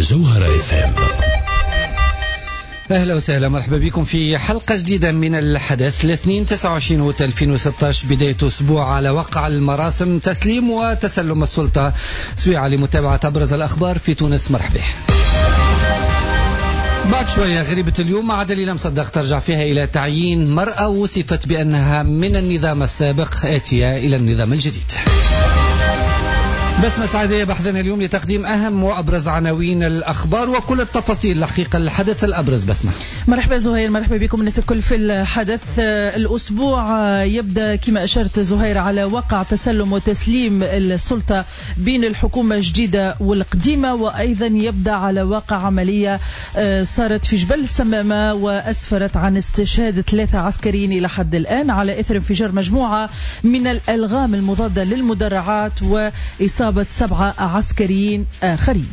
جوهرة FM. أهلا وسهلا، مرحبا بكم في حلقة جديدة من الحدث. الاثنين 29 2016 بداية أسبوع على وقع المراسم تسليم وتسلم السلطة سويعة لمتابعة أبرز الأخبار في تونس. مرحبا. بعد شوية غريبة اليوم مع دليل مصدق ترجع فيها إلى تعيين مرأة وصفت بأنها من النظام السابق آتية إلى النظام الجديد. بسمة سعدية بحثنا اليوم لتقديم أهم وأبرز عناوين الأخبار وكل التفاصيل الحقيقة الحدث الأبرز. بسمة. مرحبا زهير، مرحبا بكم الناس الكل في الحدث. الأسبوع يبدأ كما أشرت زهير على وقع تسلم وتسليم السلطة بين الحكومة الجديدة والقديمة، وأيضا يبدأ على وقع عملية صارت في جبل السمامة وأسفرت عن استشهاد 3 عسكريين إلى حد الآن على إثر انفجار مجموعة من الألغام المضادة للمدرعات وإصابة 7 عسكريين آخرين.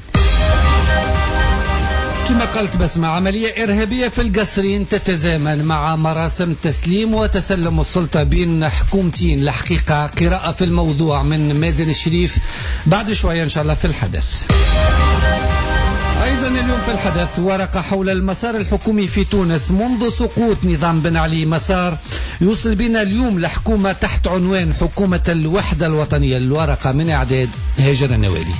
كما قلت بسمة، عملية إرهابية في القصرين تتزامن مع مراسم تسليم وتسلم السلطة بين حكومتين. الحقيقة قراءة في الموضوع من مازن الشريف بعد شوية إن شاء الله في الحدث. أيضا اليوم في الحدث ورقة حول المسار الحكومي في تونس منذ سقوط نظام بن علي، مسار يوصل بنا اليوم لحكومة تحت عنوان حكومة الوحدة الوطنية. الورقة من إعداد هاجر النوالي.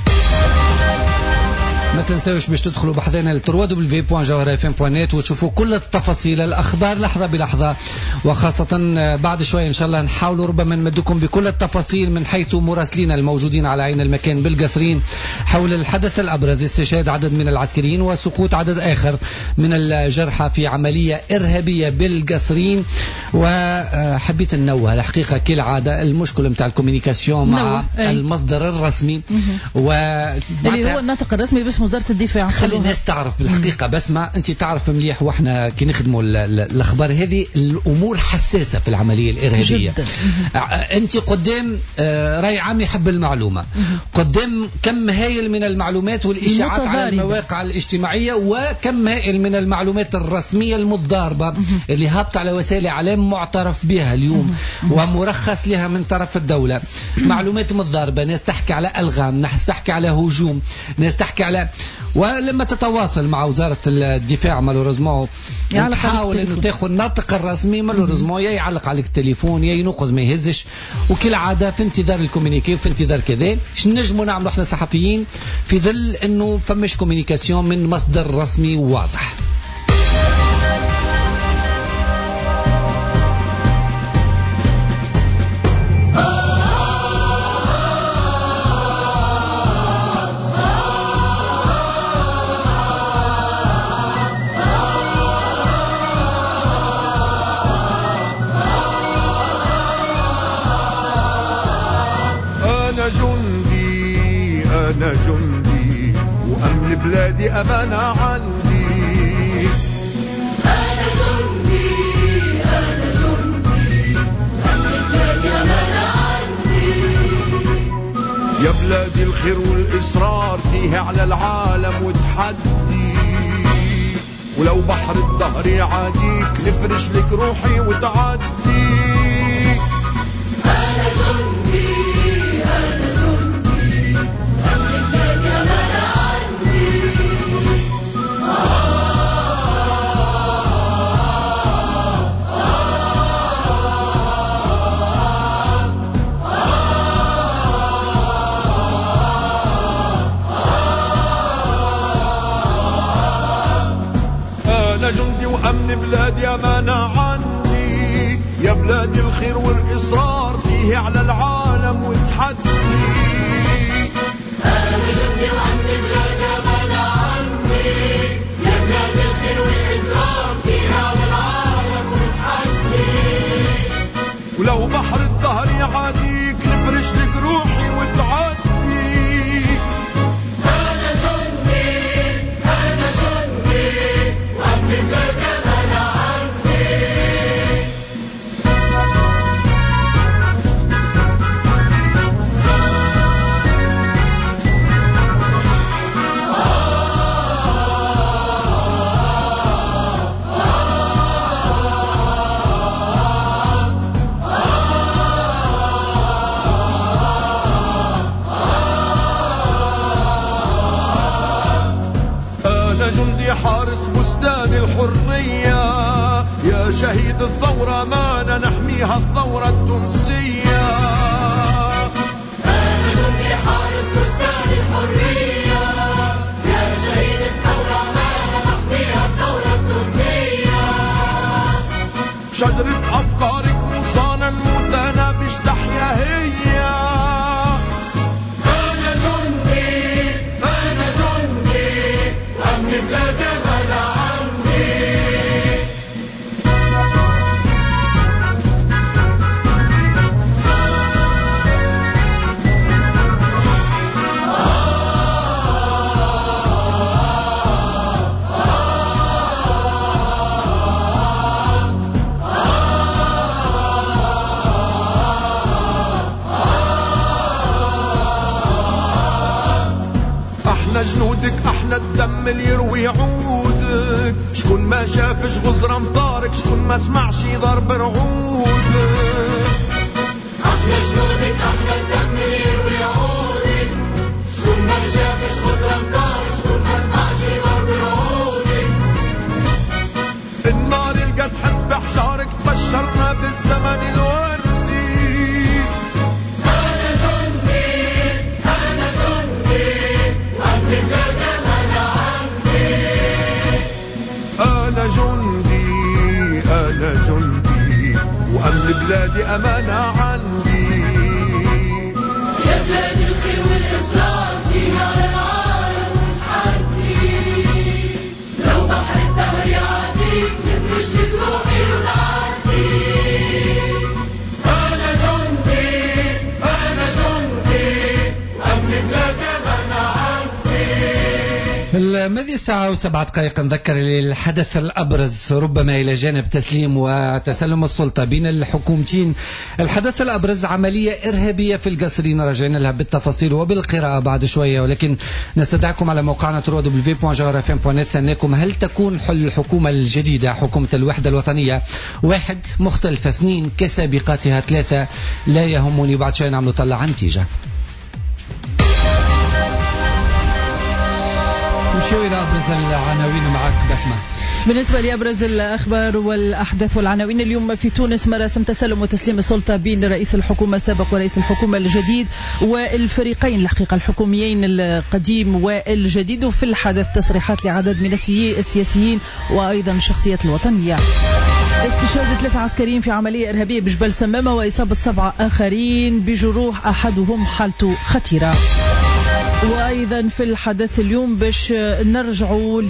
ما تنسوش باش تدخلوا بحثنا www.jawharafm.net وتشوفوا كل التفاصيل الأخبار لحظة بلحظة، وخاصة بعد شوية إن شاء الله نحاولوا ربما نمدكم بكل التفاصيل من حيث مراسلين الموجودين على عين المكان بالقصرين حول الحدث الأبرز، استشهاد عدد من العسكريين وسقوط عدد آخر من الجرحى في عملية إرهابية بالقصرين. وحبيت ننوه الحقيقة كالعادة المشكلة متاع الكوميونيكاسيون مع المصدر الرسمي اللي هو الناطق الرسمي باسم وزارة الدفاع. خلي الناس تعرف بالحقيقة. بسمة أنت تعرف مليح وإحنا كي نخدموا الأخبار هذه الأمور حساسة في العملية الإرهابية. أنت قدام رأي عام يحب المعلومة، قدام كم هائل من المعلومات والإشاعات على المواقع الاجتماعية، وكم هائل من المعلومات الرسمية المتضاربة اللي هابط على وسائل إعلام معترف بها اليوم ومرخص لها من طرف الدولة. معلومات متضاربة، ناس تحكي على ألغام، ناس تحكي على هجوم، ناس تحكي على، ولما تتواصل مع وزارة الدفاع مالوريزمون تحاول انه تاخذ الناطق الرسمي مالوريزمون يا يعلق عليك التليفون يا ينقز ما يهزش، وكل عادة في انتظار الكومينيكي وفي انتظار كذا. ايش نجموا نعملوا احنا صحفيين في ظل انه فماش كومينيكاسيون من مصدر رسمي واضح؟ أنا جندي وأمن بلادي أمانة عندي. أنا جندي وأمن بلادي أمانة عندي. يا بلادي الخير والإصرار فيه على العالم وتحدي، ولو بحر الدهر يعاديك نفرش لك روحي وتعدي. أنا جندي جندي وأمن بلادي أمانة عندي. يا بلادي الخير والإصرار فيه على العالم وتحدي. أنا جندي وأمن بلادي أمانة عندي. يا بلادي الخير والإصرار فيه على العالم وتحدي. ولو بحر الدهر يعاديك نفرش لك روحي وتعدي. جندي حارس بستان الحرية، يا شهيد الثورة معنا نحميها الثورة التونسية. أنا جندي حارس بستان الحرية، يا شهيد الثورة معنا نحميها الثورة التونسية. شجرة أفكارك مصانا نموت أنا باش تحيا هي. أنا جندي وأمن بلادي أمانة عندي. احنا جنودك، احنا الدم اللي يروي عودك. شكون ما شافش غزر امطارك، شكون ما سمعش ضرب رعودك. احنا جنودك، احنا الدم اللي يروي عودك. شكون ما شافش غزر امطارك، شكون ما سمعش ضرب رعودك. النار اللي تحب في حجارك تبشرنا بالزمن الوردي. أنا جندي وأمن بلادي أمانة عندي. أنا جندي وأمن بلادي أمانة عندي. يا بلادي الخير والإصرار فيها على العالم ونحدي. لو بحر الدهر يعديك نفرش لك روحي ونعدي. أنا جندي وأمن بلادي أمانة عندي. ماذا ساعة و7 دقائق. نذكر الحدث الأبرز ربما إلى جانب تسليم وتسلم السلطة بين الحكومتين، الحدث الأبرز عملية إرهابية في القصرين. رجعنا لها بالتفاصيل وبالقراءة بعد شوية، ولكن نستدعكم على موقعنا www.jarafm.net. سألناكم هل تكون حل الحكومة الجديدة حكومة الوحدة الوطنية 1 مختلفة، 2 كسابقاتها، 3 لا يهمني. بعد شوية نعمل نطلع عن نتيجة. نمشيو إلى أبرز العناوين معك بسمة. بالنسبة لأبرز الأخبار والأحداث والعناوين اليوم في تونس، مراسم تسلم وتسليم السلطة بين رئيس الحكومة السابق ورئيس الحكومة الجديد والفريقين الحقيقة الحكوميين القديم والجديد. وفي الحدث تصريحات لعدد من السياسيين وأيضا الشخصيات الوطنية. استشهاد 3 عسكريين في عملية إرهابية بجبل سمامة وإصابة 7 آخرين بجروح أحدهم حالته خطيرة. وأيضا في الحدث اليوم باش نرجعوا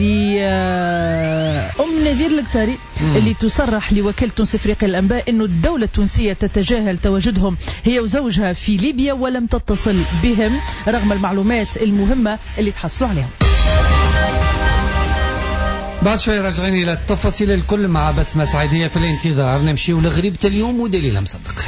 لأم نذير القتاري اللي تصرح لوكالة تونس إفريقيا الأنباء أنه الدولة التونسية تتجاهل تواجدهم هي وزوجها في ليبيا ولم تتصل بهم رغم المعلومات المهمة اللي تحصلوا عليهم. بعد شوي راجعين إلى التفاصيل الكل مع بسمة سعيدية في الانتظار. نمشي لغريبة اليوم ودليل مصدق.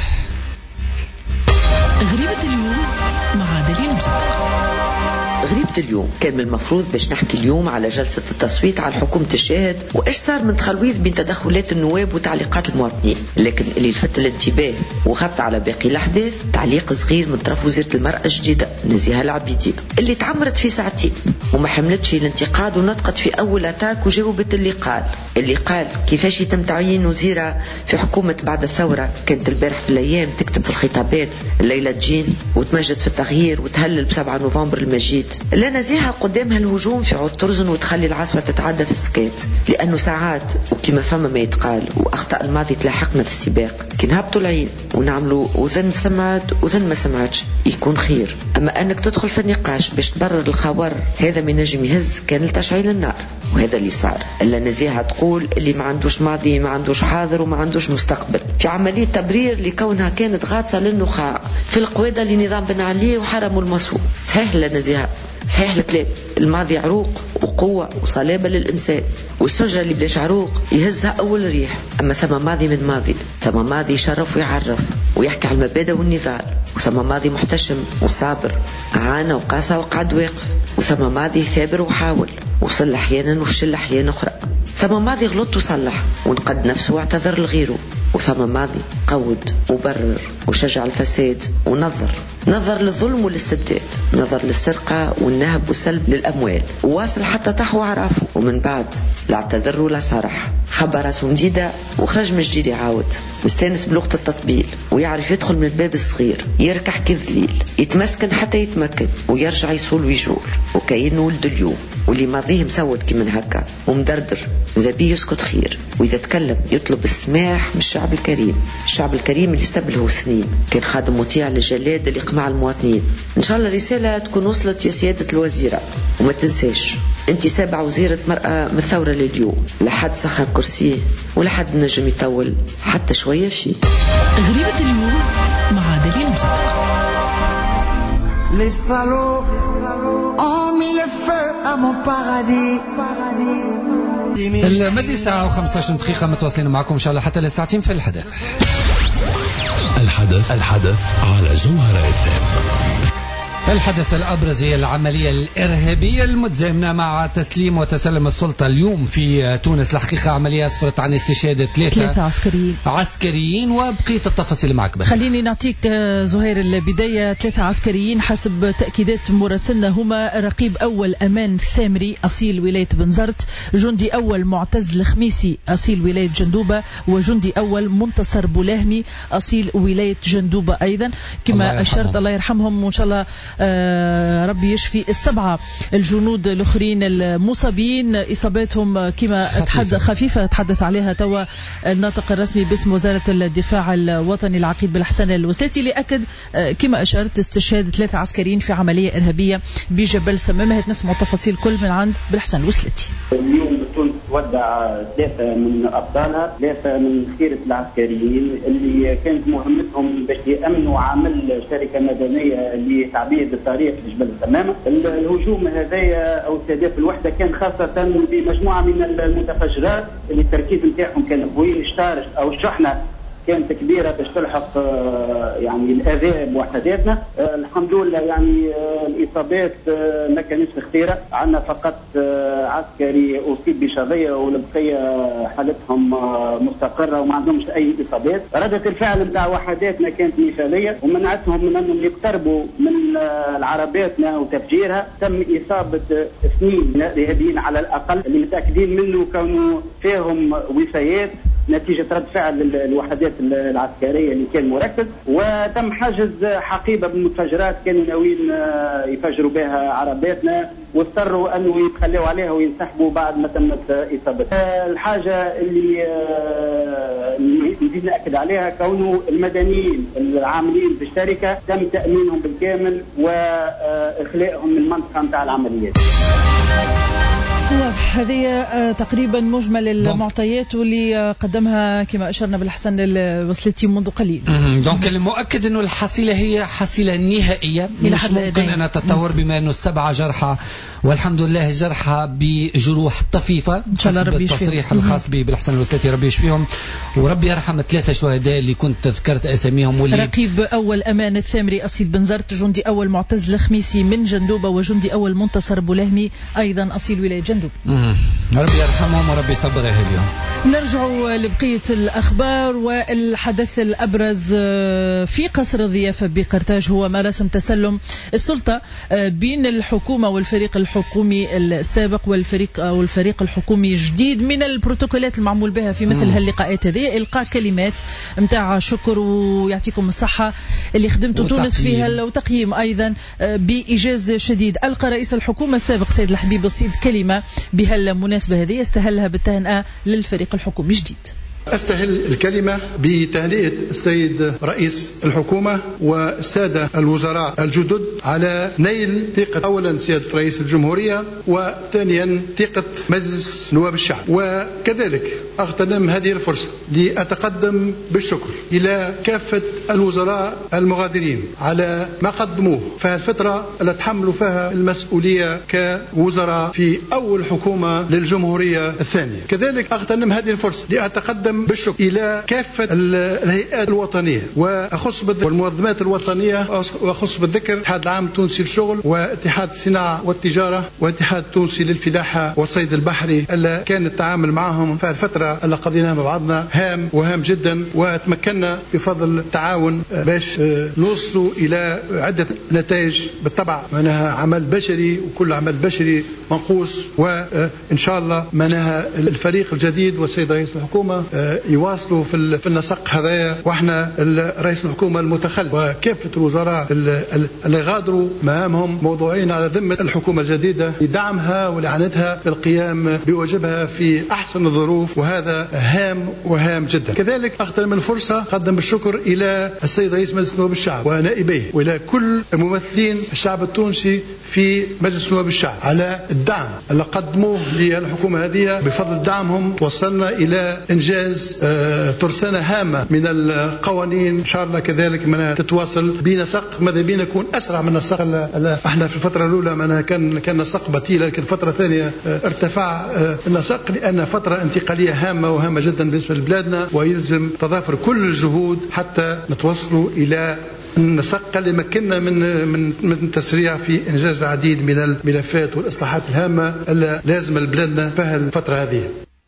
غريبة اليوم مع دليل مصدق. غريبة اليوم كان من المفروض باش نحكي اليوم على جلسة التصويت على حكومة الشاهد وإيش صار من تخلويض بين تدخلات النواب وتعليقات المواطنين، لكن اللي لفت الانتباه وغطى على باقي الأحداث تعليق صغير من طرف وزيرة المرأة الجديدة نزيهة العبيدي اللي تعمرت في ساعتين وما حملتش الانتقاد ونطقت في أول أتاك وجاوبت اللي قال كيفاش يتم تعيين وزيرة في حكومة بعد الثورة. كانت البارح في الأيام تكتب في الخطابات الليلة تجين وتمجد في التغيير وتهلل ب7 نوفمبر المجيد. لا نزيهة قدامها الهجوم في عود ترزن وتخلي العصفة تتعدى في السكات، لأنه ساعات وكما فما ما يتقال وأخطاء الماضي تلاحقنا في السباق كي نهبطوا العين ونعملوا وذن سمعت وذن ما سمعتش يكون خير. أما أنك تدخل في النقاش باش تبرر الخبر هذا من نجم يهز كان لتشعيل النار، وهذا اللي صار. إلا نزيهة تقول اللي ما عندوش ماضي ما عندوش حاضر وما عندوش مستقبل في عملية تبرير لكونها كانت غاطسة للنخاع في القوادة لنظام بن علي وحرموا المصفوف. صحيح لنزيهة، صحيح الكلام، الماضي عروق وقوة وصلابة للإنسان، والشجرة اللي بلاش عروق يهزها أول ريح. أما ثم ماضي من ماضي، ثم ماضي يشرف ويعرف ويحكي على المبادئ والنضال، وثم ماضي محتشم وصابر عانى وقاسى وقعد واقف، وثم ماضي ثابر وحاول وصل أحيانا وفشل أحيانا أخرى. ثم ماضي غلط وصلح ونقد نفسه واعتذر لغيره، وثم ماضي قود وبرر وشجع الفساد نظر للظلم والاستبداد، نظر للسرقة والنهب والسلب للأموال، وواصل حتى طاح وعرافه، ومن بعد لا اعتذر ولا صرح، خبى راسه جديدة وخرج من جديد يعاود، مستانس بلغة التطبيل ويعرف يدخل من الباب الصغير، يركح كذليل، يتمسكن حتى يتمكن ويرجع يصول ويجول، وكأنه ولد اليوم واللي ماضيه مسود كمن هكا ومدردر، وإذا بيه يسكت خير، وإذا تكلم يطلب السماح من الشعب الكريم اللي استبله سنين، كان خادم مطيع للجلاد اللي قمع المواطنين. إن شاء الله الرسالة تكون وصلت يا سيادة الوزيرة، وما تنساش أنت 7 وزيرة مرأة من الثورة لليوم، لا حد سخن كرسيه ولا حد نجم يطول حتى شوية شيء. غريبة اليوم مع دليل مصدق. Les salauds ont mis le feu à mon paradis. المدي ساعة و15 دقيقة متواصلين معكم إن شاء الله حتى لساعتين في الحدث على جوهر الحدث الأبرز هي العملية الإرهابية المتزامنة مع تسليم وتسلم السلطة اليوم في تونس. الحقيقة عملية أسفرت عن استشهاد 3 عسكريين وبقية التفاصيل معك. خليني نعطيك زهير البداية. 3 عسكريين حسب تأكيدات مراسلنا هما رقيب أول أمان ثامري أصيل ولاية بنزرت، جندي أول معتز الخميسي أصيل ولاية جندوبة، وجندي أول منتصر بولاهمي أصيل ولاية جندوبة أيضا. كما أشرت الله يرحمهم وإن شاء الله ربي يشفي 7 الجنود الآخرين المصابين، إصاباتهم كما خفيفة تحدث عليها توا الناطق الرسمي باسم وزارة الدفاع الوطني العقيد بالحسن الوسلاتي، لأكد كما أشرت استشهاد 3 عسكريين في عملية إرهابية بجبل سمامة. نسمع تفاصيل كل من عند بالحسن الوسلاتي. اليوم تونس تودع 3 من أبطالها، 3 من خيرة العسكريين اللي كانت مهمتهم باش يأمنوا عمل شركة مدنية لتعبيد الطريق في جبل سمامة. الهجوم هذايا أو استهداف الوحدة كان خاصة بمجموعة من المتفجرات اللي التركيز نتاعهم كان قوي، الشارج أو الشحنة كانت كبيرة باش تلحق يعني الأذى بوحداتنا. الحمد لله يعني الإصابات ما كانتش خطيرة، عندنا فقط عسكري أصيب بشظية والبقية حالتهم مستقرة وما عندهمش أي إصابات. ردة الفعل نتاع وحداتنا كانت مثالية ومنعتهم من أنهم يقتربوا من العرباتنا وتفجيرها. تم إصابة 2 إرهابيين على الأقل اللي متأكدين منه كانوا فيهم وفيات نتيجة رد فعل الوحدات العسكرية اللي كان مركز، وتم حجز حقيبة بالمتفجرات كانوا ناويين يفجروا بها عرباتنا واضطروا أنه يتخلوا عليها وينسحبوا بعد ما تمت إصابتها. الحاجة اللي نزيد نأكد عليها كونه المدنيين العاملين في الشركة تم تأمينهم بالكامل وإخلاءهم من المنطقة متاع العمليات. واضح. هذه تقريبا مجمل المعطيات واللي قدمها كما أشرنا بالحسن الوسلاتي منذ قليل. دونك المؤكد أنه الحصيلة هي حصيلة نهائية، مش ممكن أن تتطور بما أنه 7 جرحى والحمد لله جرحى بجروح طفيفة إن شاء الله ربي يشفيهم. التصريح الخاص بالحسن الوسلاتي ربي يشفيهم وربي يرحم 3 شهداء اللي كنت تذكرت أساميهم. واللي رقيب أول أمان الثامري أصيل بنزرت، جندي أول معتز الخميسي من جندوبة، وجندي أول منتصر بولاهمي أيضا أصيل ولاية جندوب. ربي يرحمهم وربي يصبر أهلهم. نرجع لبقية الأخبار. والحدث الأبرز في قصر الضيافة بقرطاج هو مراسم تسلم السلطة بين الحكومة والفريق الحكومي السابق والفريق الحكومي الجديد. من البروتوكولات المعمول بها في مثل هاللقاءات هذه إلقاء كلمات متاع شكر ويعطيكم الصحة اللي خدمتوا تونس فيها، وتقييم أيضا بإيجاز شديد. ألقى رئيس الحكومة السابق سيد الحبيب السيد كلمة بهالمناسبة هذه استهلها بالتهنئة للفريق الحكومي الجديد. أستهل الكلمة بتهنئة السيد رئيس الحكومة والسادة الوزراء الجدد على نيل ثقة أولا سيادة رئيس الجمهورية وثانيا ثقة مجلس نواب الشعب، وكذلك أغتنم هذه الفرصة لأتقدم بالشكر إلى كافة الوزراء المغادرين على ما قدموه في الفترة التي تحملوا فيها المسؤولية كوزراء في أول حكومة للجمهورية الثانية. كذلك أغتنم هذه الفرصة لأتقدم بالشكر إلى كافة الهيئات الوطنية وأخص والمنظمات الوطنية، وأخص بالذكر الاتحاد العام التونسي للشغل واتحاد الصناعة والتجارة والاتحاد التونسي للفلاحة والصيد البحري، اللي كان التعامل معهم في الفترة اللي قضيناها مع بعضنا هام جدا، وتمكنا بفضل التعاون باش نوصلوا إلى عدة نتائج. بالطبع معناها عمل بشري، وكل عمل بشري منقوص، وإن شاء الله معناها الفريق الجديد والسيد رئيس الحكومة يواصلوا في النسق هذايا، واحنا رئيس الحكومة المتخلف وكافة الوزراء اللي غادروا مهامهم موضوعين على ذمة الحكومة الجديدة لدعمها ولإعانتها بالقيام بواجبها في أحسن الظروف، وهذا هام جدا. كذلك أغتنم الفرصة أقدم بالشكر إلى السيد رئيس مجلس نواب الشعب ونائبيه وإلى كل ممثلين الشعب التونسي في مجلس نواب الشعب على الدعم اللي قدموه للحكومة هذه. بفضل دعمهم توصلنا إلى إنجاز ترسانة هامة من القوانين، إن شاء الله كذلك منها تتواصل بنسق، ماذا بينا يكون أسرع من النسق. احنا في الفترة الأولى منها كان نسق بطيء، لكن الفترة الثانية ارتفع النسق لأن فترة انتقالية هامة جدا بالنسبة لبلادنا، ويلزم تضافر كل الجهود حتى نتوصلوا إلى النسق اللي مكننا من تسريع في إنجاز العديد من الملفات والإصلاحات الهامة اللي لازم لبلادنا في الفترة هذه.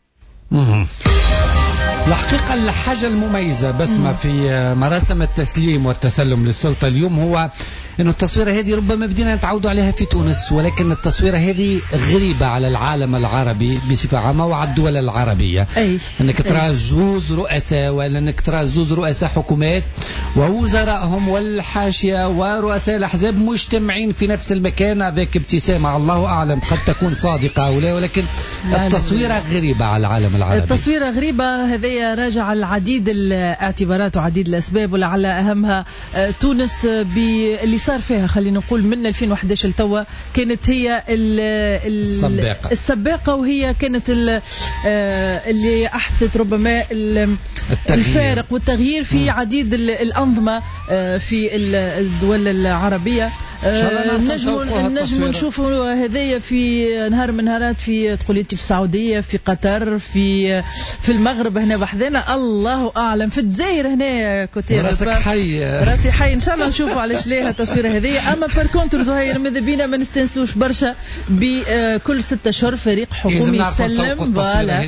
الحقيقة الحاجة المميزة بسمة في مراسم التسليم والتسلم للسلطة اليوم هو أن التصويرة هذه ربما بدينا نتعودوا عليها في تونس، ولكن التصويرة هذه غريبة على العالم العربي بصفة عامة وعلى الدول العربية. أنك ترى زوز رؤساء، ولا أنك ترى زوز رؤساء حكومات ووزرائهم والحاشية ورؤساء الأحزاب مجتمعين في نفس المكان ذاك ابتسامة، الله أعلم قد تكون صادقة أو لا، ولكن التصويرة غريبة على العالم العربي. التصويرة غريبة، هذه راجع العديد الاعتبارات وعديد الأسباب، ولعل أهمها تونس اللي صار فيها خلينا نقول من 2011 لتوا كانت هي السباقة، وهي كانت اللي أحدثت ربما الفارق والتغيير في عديد الأنظمة في الدول العربية. نجم نشوفوا هذايا في نهار من نهارات في تقوليتي في السعودية، في قطر، في المغرب هنا بحذنا، الله أعلم في الجزائر هنا كوتي راسي حي إن شاء الله نشوفوا علاش ليها التصويرة هذه. أما باركونتر زهير ماذا بينا ما نستنسوش برشا بكل 6 أشهر فريق حكومي يسلم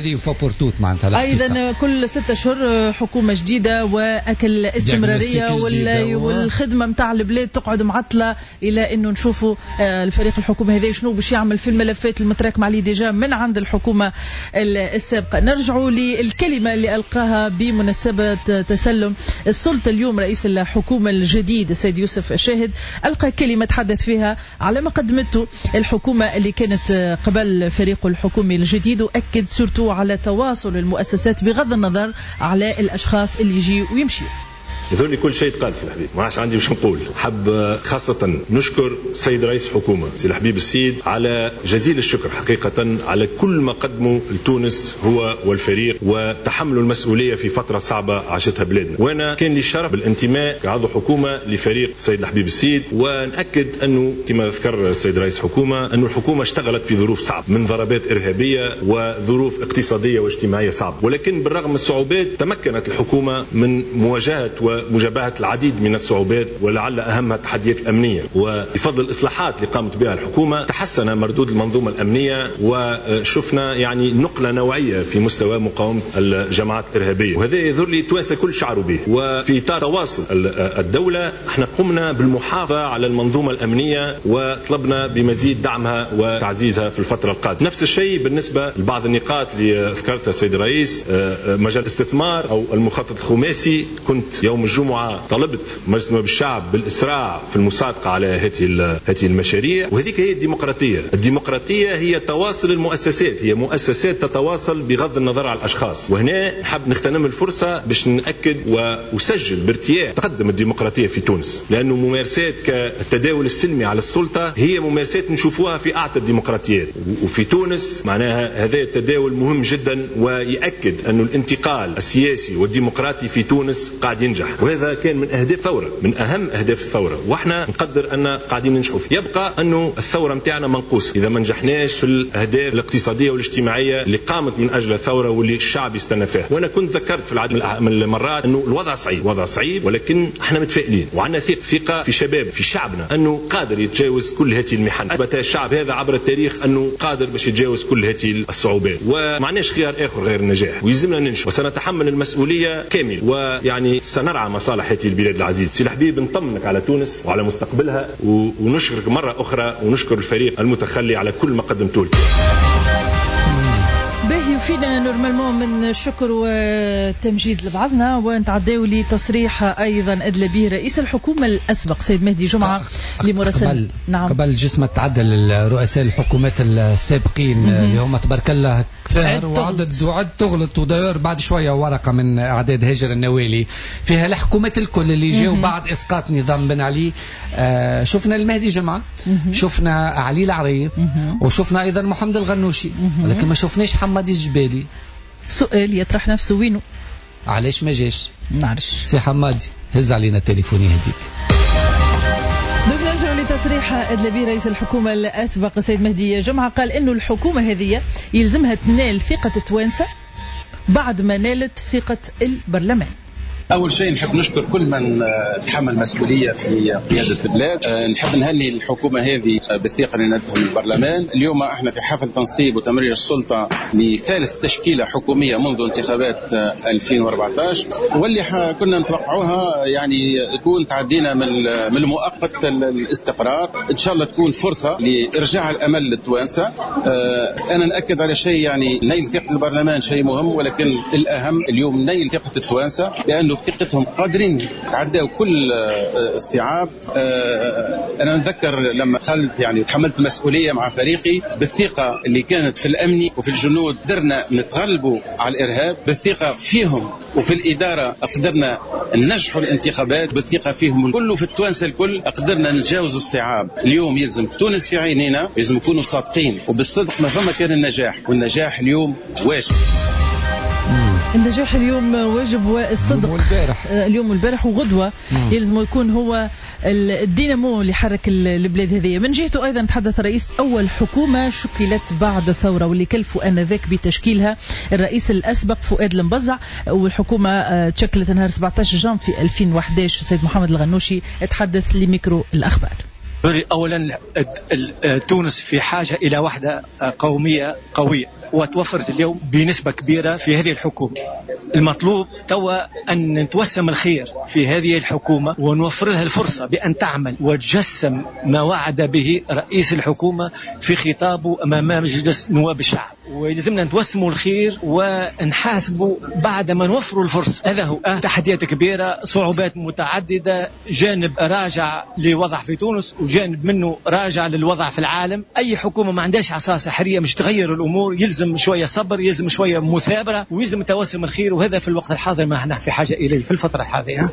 أيضا كل 6 أشهر حكومة جديدة وأكل استمرارية والخدمة متاع البلاد تقعد معطلة إلى أنه نشوفوا الفريق الحكومي هذا شنو باش يعمل في الملفات المتراكمة عليه ديجا من عند الحكومة السابقة. نرجعوا للكلمة اللي ألقاها بمناسبة تسلم السلطة اليوم رئيس الحكومة الجديد السيد يوسف الشاهد، ألقى كلمة تحدث فيها على ما قدمته الحكومة اللي كانت قبل فريقه الحكومي الجديد، وأكد سورتو على تواصل المؤسسات بغض النظر على الأشخاص اللي يجي ويمشي. يظهر لي كل شيء تقال سي الحبيب، ما عادش عندي وش نقول. حب خاصة نشكر السيد رئيس حكومة سي الحبيب السيد على جزيل الشكر حقيقة على كل ما قدمه لتونس هو والفريق، وتحملوا المسؤولية في فترة صعبة عاشتها بلادنا. وانا كان لي الشرف بالانتماء كعضو حكومة لفريق السيد الحبيب السيد، ونأكد انه كما ذكر السيد رئيس حكومة انه الحكومة اشتغلت في ظروف صعبة من ضربات إرهابية وظروف اقتصادية واجتماعية صعبة، ولكن بالرغم من الصعوبات تمكنت الحكومة من مواجهة ومجابهة العديد من الصعوبات، ولعل أهمها التحديات الأمنية. وبفضل الإصلاحات اللي قامت بها الحكومة تحسن مردود المنظومة الأمنية، وشفنا يعني نقلة نوعية في مستوى مقاومة الجماعات الإرهابية، وهذا يظهر لي توانسة كل شعروا به. وفي إطار تواصل الدولة احنا قمنا بالمحافظة على المنظومة الأمنية وطلبنا بمزيد دعمها وتعزيزها في الفترة القادمة. نفس الشيء بالنسبة لبعض النقاط اللي ذكرتها السيد الرئيس، مجال الاستثمار أو المخطط الخماسي، كنت يوم الجمعة طلبت مجلس النواب الشعب بالإسراع في المصادقة على هذه المشاريع، وهذيك هي الديمقراطية. الديمقراطية هي تواصل المؤسسات، هي مؤسسات تتواصل بغض النظر على الأشخاص. وهنا نحب نغتنم الفرصة باش نأكد وأسجل بارتياح تقدم الديمقراطية في تونس، لأنه ممارسات كالتداول السلمي على السلطة هي ممارسات نشوفوها في أعتى الديمقراطيات، وفي تونس معناها هذا التداول مهم جدا ويأكد أن الانتقال السياسي والديمقراطي في تونس قاعد ينجح، وهذا كان من أهداف الثورة، من أهم أهداف الثورة، وإحنا نقدر أن قاعدين ننجحوا فيه. يبقى أنه الثورة متاعنا منقوص إذا ما نجحناش في الأهداف الاقتصادية والاجتماعية اللي قامت من أجل الثورة واللي الشعب يستنى فيها. وأنا كنت ذكرت في العديد من المرات أنه الوضع صعيب، وضع صعيب، ولكن احنا متفائلين وعندنا ثقة في شباب في شعبنا أنه قادر يتجاوز كل هذه المحن. أثبت الشعب هذا عبر التاريخ أنه قادر باش يتجاوز كل هذه الصعوبات، ومعناش خيار آخر غير النجاح، ويلزمنا ننجح وسنتحمل المسؤولية كامل، ويعني سنرعى مصالح هذه البلاد العزيز. سي الحبيب نطمنك على تونس وعلى مستقبلها، ونشكرك مرة أخرى ونشكر الفريق المتخلي على كل ما قدمته لك. باهي فينا نورمالمون من الشكر والتمجيد لبعضنا، ونتعداو لتصريح ايضا ادلى به رئيس الحكومه الاسبق سيد مهدي جمعه لمراسل. نعم قبل جسم تعدل الرؤساء الحكومات السابقين اللي هم تبارك الله كثار وعدد تغلط، وداير بعد شويه ورقه من اعداد هاجر النوالي فيها الحكومات الكل اللي جاوا بعد اسقاط نظام بن علي. شفنا المهدي جمعه، شفنا علي العريض، وشفنا ايضا محمد الغنوشي، ولكن ما شفناش حمادي الجبالي. سؤال يطرح نفسه، وينه؟ علاش ما جاش؟ نعرفش. سي حمادي هز علينا التليفوني هذيك. نرجع لتصريح أدلى به رئيس الحكومة الأسبق سيد مهدي جمعة، قال إنه الحكومة هذه يلزمها تنال ثقة التوانسة بعد ما نالت ثقة البرلمان. أول شيء نحب نشكر كل من تحمل مسؤولية في قيادة البلاد. نحب نهني الحكومة هذه بالثقة اللي نالتها من البرلمان. اليوم احنا في حفل تنصيب وتمرير السلطة لثالث تشكيلة حكومية منذ انتخابات 2014، واللي كنا نتوقعوها يعني تكون تعدينا من المؤقت الاستقرار. إن شاء الله تكون فرصة لإرجاع الأمل للتوانسة. أنا نأكد على شيء، يعني نيل ثقة البرلمان شيء مهم، ولكن الأهم اليوم نيل ثقة التوانسة، لأنه ثقتهم قادرين يتعدوا كل الصعاب. أنا نذكر لما دخلت يعني تحملت مسؤولية مع فريقي، بالثقة اللي كانت في الأمن وفي الجنود قدرنا نتغلبوا على الإرهاب، بالثقة فيهم وفي الإدارة قدرنا ننجحوا الانتخابات، بالثقة فيهم كله في التوانسة الكل قدرنا نتجاوزوا الصعاب. اليوم يلزم تونس في عينينا، يلزم نكونوا صادقين وبالصدق. ما فما كان النجاح، والنجاح اليوم واجب. النجاح اليوم واجب، والصدق اليوم والبارح وغدوة يلزم يكون هو الدينامو اللي حرك البلاد هذه. من جهته أيضا تحدث رئيس أول حكومة شكلت بعد الثورة واللي كلفوا آنذاك بتشكيلها الرئيس الأسبق فؤاد المبزع، والحكومة تشكلت نهار 17 جانفي 2011. سيد محمد الغنوشي تحدث لميكرو الأخبار. أولا تونس في حاجة إلى وحدة قومية قوية، وتوفرت اليوم بنسبة كبيرة في هذه الحكومة. المطلوب توا أن نتوسم الخير في هذه الحكومة ونوفر لها الفرصة بأن تعمل وتجسم ما وعد به رئيس الحكومة في خطابه أمام مجلس نواب الشعب، ولازمنا نتوسموا الخير ونحاسبوا بعد ما نوفروا الفرصة. هذا هو. تحديات كبيرة، صعوبات متعددة، جانب راجع لوضع في تونس وجانب منه راجع للوضع في العالم. أي حكومة ما عندهاش عصا سحرية مش تغير الأمور، يلزم شوية صبر، يلزم شوية مثابرة، ويلزم توسم الخير، وهذا في الوقت الحاضر ما احنا في حاجة إليه في الفترة الحاضرة.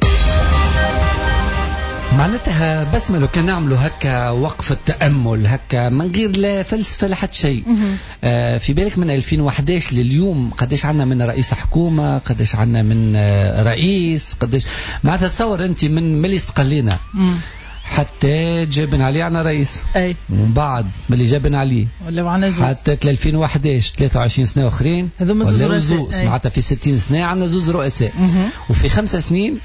معناتها بس ما لو كان نعملوا هكا وقفة تأمل هكا من غير لا فلسفة لا حد شيء. في بالك من 2011 لليوم قديش عنا من رئيس حكومة، قديش عنا من رئيس، قديش معناتها تصور انت من اللي استقلينا حتى جابن عليه عنا رئيس، اي ومن بعد ملي جابن عليه ولا عنا زوز حتى 2011 23 سنة اخرين ولا زوز، معناتها في 60 سنة عنا زوز رؤساء، وفي 5 سنين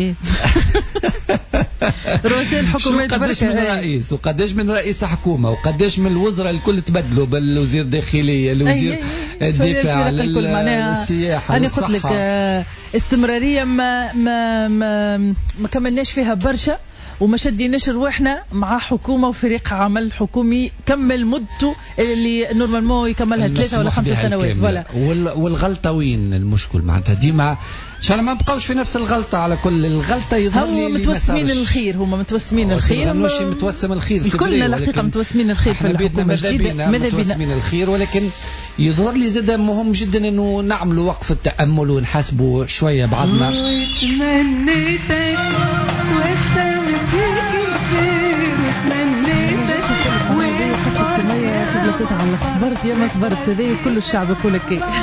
رؤساء الحكومات قداش من رئيس وقداش من رئيس حكومة وقداش من الوزراء الكل تبدلوا، بالوزير الداخلية، الوزير الدفاع، السياحة، أنا قلت لك استمرارية ما كملناش فيها برشا، وما شديناش رواحنا مع حكومة وفريق عمل حكومي كمل مدته اللي نورمالمون يكملها 3 ولا 5 سنوات. والغلطة وين المشكل معناتها ديما ان شاء الله ما نبقاوش في نفس الغلطة. على كل الغلطة يظهر لي هم متوسمين الخير، هم متوسمين الخير، مش متوسم الخير كلنا الحقيقة متوسمين الخير في الحكومة الجديدة، متوسمين الخير. ولكن يظهر لي زاد مهم جدا انه نعملوا وقفة تأمل ونحاسبوا شوية بعضنا. تمنيتك توسمت هيك الخير، تمنيتك قصة سمية في بلاطتها على صبرت يا ما صبرت، هذا كل الشعب يقول لك ايه.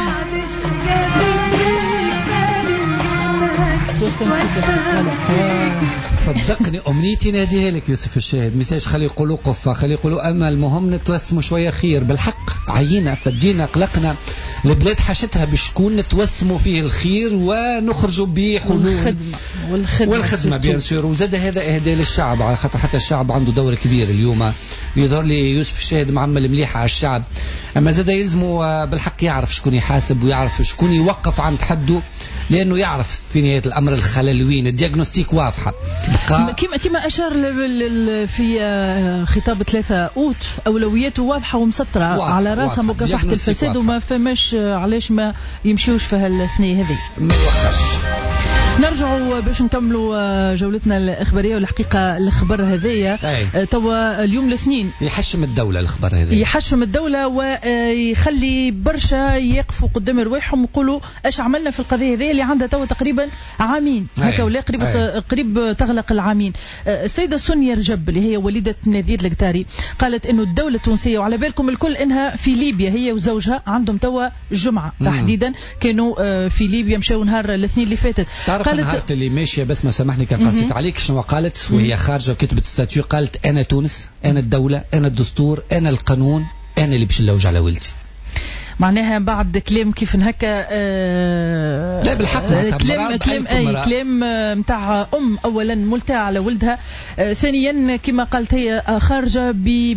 صدقني أمنيتي ناديها لك يوسف الشاهد، مساج خلي يقولوا قفة، خلي يقولوا أمل، مهم نتوسموا شوية خير بالحق. عينا فدينا قلقنا البلاد حشتها بشكون نتوسموا فيه الخير ونخرجوا بحلول والخدمة بيان سور. وزاد هذا إهداء للشعب، على خاطر حتى الشعب عنده دور كبير اليوم. يظهر لي يوسف الشاهد معمل مليحة على الشعب، أما زاد يلزمه بالحق يعرف شكون يحاسب ويعرف شكون يوقف عند حده، لأنه يعرف في نهاية الأمر الخلل وين. الدياغنوستيك واضحة كما أشار في خطاب 3 أوت، أولوياته واضحة ومسطرة على رأسها مكافحة الفساد، وما فماش علاش ما يمشيوش في هالثنية هذه. ما يوخرش. نرجعوا باش نكملوا جولتنا الإخبارية. والحقيقة الخبر هذايا توا اليوم الاثنين يحشم الدولة، الخبر هذا يحشم الدولة ويخلي برشا يقفوا قدام رواحهم ويقولوا ايش عملنا في القضية هذه اللي عندها توا تقريبا عامين هكا ولا قريب تغلق العامين. السيدة سونيا رجب اللي هي وليدة نذير القتاري قالت انه الدولة التونسية، وعلى بالكم الكل انها في ليبيا هي وزوجها، عندهم توا جمعة تحديدا كانوا في ليبيا، مشاو نهار الاثنين اللي فاتت. قالت اللي ماشيه بس ما سامحني كان قصيت عليك شنو قالت وهي خارجه وكتبت ستاتيو، قالت انا تونس، انا الدوله، انا الدستور، انا القانون، انا اللي باش نلوج على ولدي. معناها بعد كلام كيف هكا لا بالحق كلام متاع اولا ملتاع على ولدها، ثانيا كما قالت هي خارجه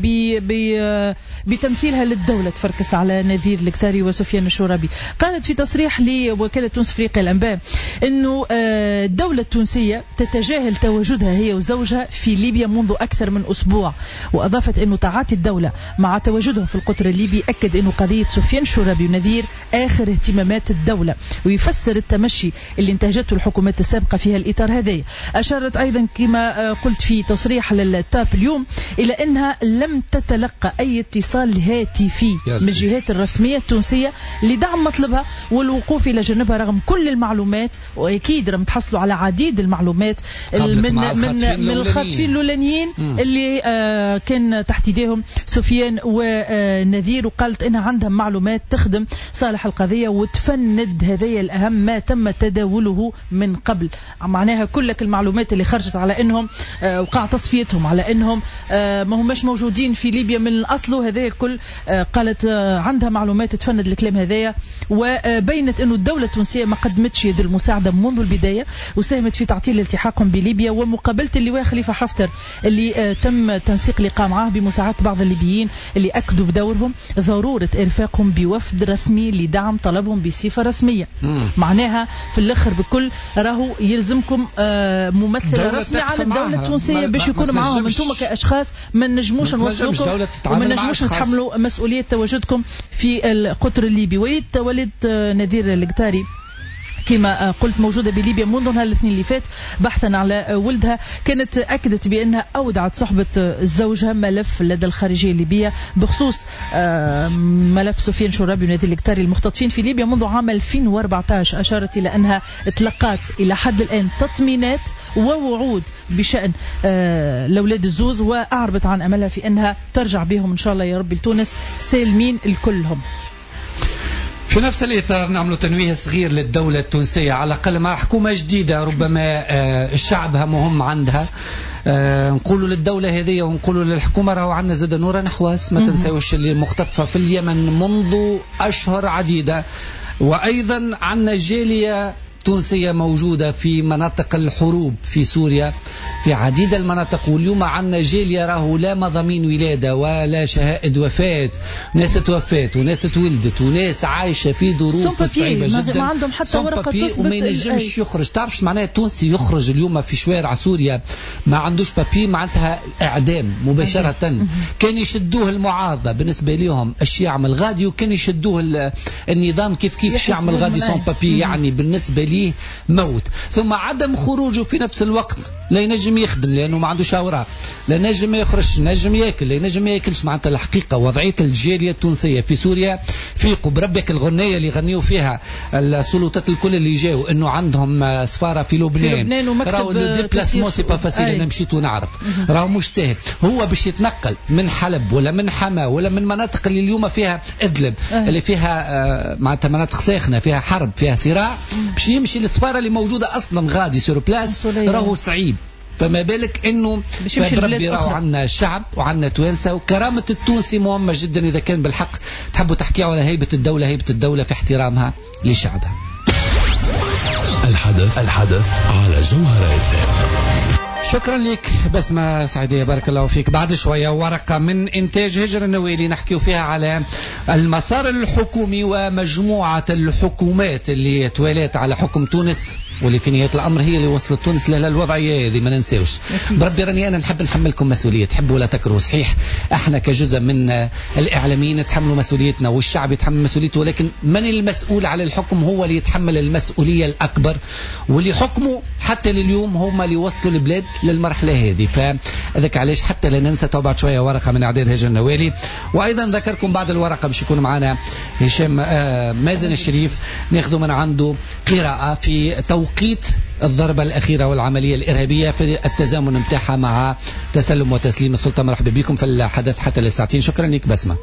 بتمثيلها للدوله تفركس على نذير القتاري وسفيان الشورابي. قالت في تصريح لوكاله تونس افريقيا الانباء انه الدوله التونسيه تتجاهل تواجدها هي وزوجها في ليبيا منذ اكثر من اسبوع، واضافت انه تعاطي الدوله مع تواجدهم في القطر الليبي اكد انه قضيه سفيان شورابي ونذير آخر اهتمامات الدولة، ويفسر التمشي اللي انتهجته الحكومات السابقة في هالإطار هذا. أشارت أيضا كما قلت في تصريح للتاب اليوم إلى أنها لم تتلقى أي اتصال هاتفي من الجهات الرسمية التونسية لدعم مطلبها والوقوف إلى جانبها رغم كل المعلومات، وأكيد رم تحصلوا على عديد المعلومات من الخاطفين الأولانيين اللي كان تحت يديهم سفيان ونذير. وقالت أنها عندها معلومات تخدم صالح القضية وتفند هذه الأهم ما تم تداوله من قبل. معناها كلك المعلومات اللي خرجت على أنهم وقع تصفيتهم على أنهم ما هماش موجودين في ليبيا من الأصل، وهذا الكل قالت عندها معلومات تفند الكلام هذايا. وبينت أنه الدولة التونسية ما قدمتش يد المساعدة منذ البداية، وساهمت في تعطيل التحاقهم بليبيا ومقابلة اللواء خليفة حفتر اللي تم تنسيق لقاء معه بمساعدة بعض الليبيين اللي أكدوا بدورهم ضرورة إرفاقهم بوفد رسمي لدعم طلبهم بصفة رسمية. معناها في الآخر بكل راهو يلزمكم ممثل رسمي على الدولة التونسية باش يكون معاهم. انتم كأشخاص ما نجموش نوصلوكم وما نجموش نتحملوا مسؤولية تواجدكم في القطر الليبي. وليد نذير القتاري كما قلت موجودة بليبيا منذ نهار الاثنين اللي فات بحثا على ولدها. كانت أكدت بأنها أودعت صحبة زوجها ملف لدى الخارجية الليبية بخصوص ملف سفيان شورابي ونذير القتاري المختطفين في ليبيا منذ عام 2014. أشارت إلى أنها تلقت إلى حد الآن تطمينات ووعود بشأن الأولاد الزوز، وأعربت عن أملها في أنها ترجع بهم إن شاء الله يا رب لتونس سالمين الكلهم. في نفس الإطار نعمل تنويه صغير للدولة التونسية، على الأقل مع حكومة جديدة ربما الشعب مهم عندها. نقولوا للدولة هذه ونقولوا للحكومة راهو عندنا زاد نورا نحواس، ما تنساوش اللي مختطفة في اليمن منذ أشهر عديدة، وأيضا عندنا جالية تونسية موجودة في مناطق الحروب في سوريا في عديد المناطق، واليوم عندنا جيل يراه لا مضامين ولادة ولا شهائد وفاة، ناس توفات وناس تولدت وناس عايشة في ظروف صعيبة جدا، ما عندهم حتى ورقة تثبت وما ينجمش يخرج. تعرفش معناها تونسي يخرج اليوم في شوارع سوريا ما عندوش بابي معناتها إعدام مباشرة. كان يشدوه المعارضة بالنسبة لهم الشيعة من الغادي، وكان يشدوه النظام كيف الشيعة من الغادي سون بابي، يعني بالنسبة ليه موت. ثم عدم خروجه في نفس الوقت لا ينجم يخدم لأنه ما عندوش أوراق، لا نجم يخرج، نجم يأكل، لا ينجم ما يأكلش. معناتها الحقيقة وضعية الجالية التونسية في سوريا فيقوا بربك الغنية اللي غنيوا فيها السلطات الكل اللي جاوا إنه عندهم سفارة في لبنان راهو ديبلاسمون سي با فاسيل. أنا مشيت ونعرف راهو مش سهل. هو باش يتنقل من حلب ولا من حما ولا من مناطق اللي اليوم فيها إدلب اللي فيها معناتها مناطق ساخنة فيها حرب فيها صراع، باش يمشي للسفارة اللي موجودة أصلا غادي سور بلاس راهو صعيب. فما بالك انه ربي راهو عندنا الشعب وعندنا توانسه، وكرامه التونسي مهمه جدا. اذا كان بالحق تحبوا تحكيوا على هيبه الدوله في احترامها لشعبها. الحدث على جوهر شكرا لك بسمة سعيدية، بارك الله فيك. بعد شوية ورقة من إنتاج هجر النويلي نحكي فيها على المسار الحكومي ومجموعة الحكومات اللي توالت على حكم تونس، واللي في نهاية الأمر هي اللي وصلت تونس للوضعية هذه. ما ننساوش بربي راني أنا نحب نحملكم مسؤولية، تحبوا ولا تكرهوا. صحيح احنا كجزء من الإعلاميين نتحملوا مسؤوليتنا والشعب يتحمل مسؤوليته، ولكن من المسؤول على الحكم هو اللي يتحمل المسؤولية الأكبر، واللي حكموا حتى لليوم هم اللي وصلوا البلاد للمرحلة هذه. فذاك علاش حتى لا ننسى بعد شوية ورقة من إعداد هجر النوالي. وأيضا ذكركم بعد الورقة باش يكون معنا هشام مازن الشريف، ناخذ من عنده قراءة في توقيت الضربة الأخيرة والعملية الإرهابية في التزامن متاعها مع تسلم وتسليم السلطة. مرحبا بكم في الحدث حتى للساعتين. شكرا لك بسمة.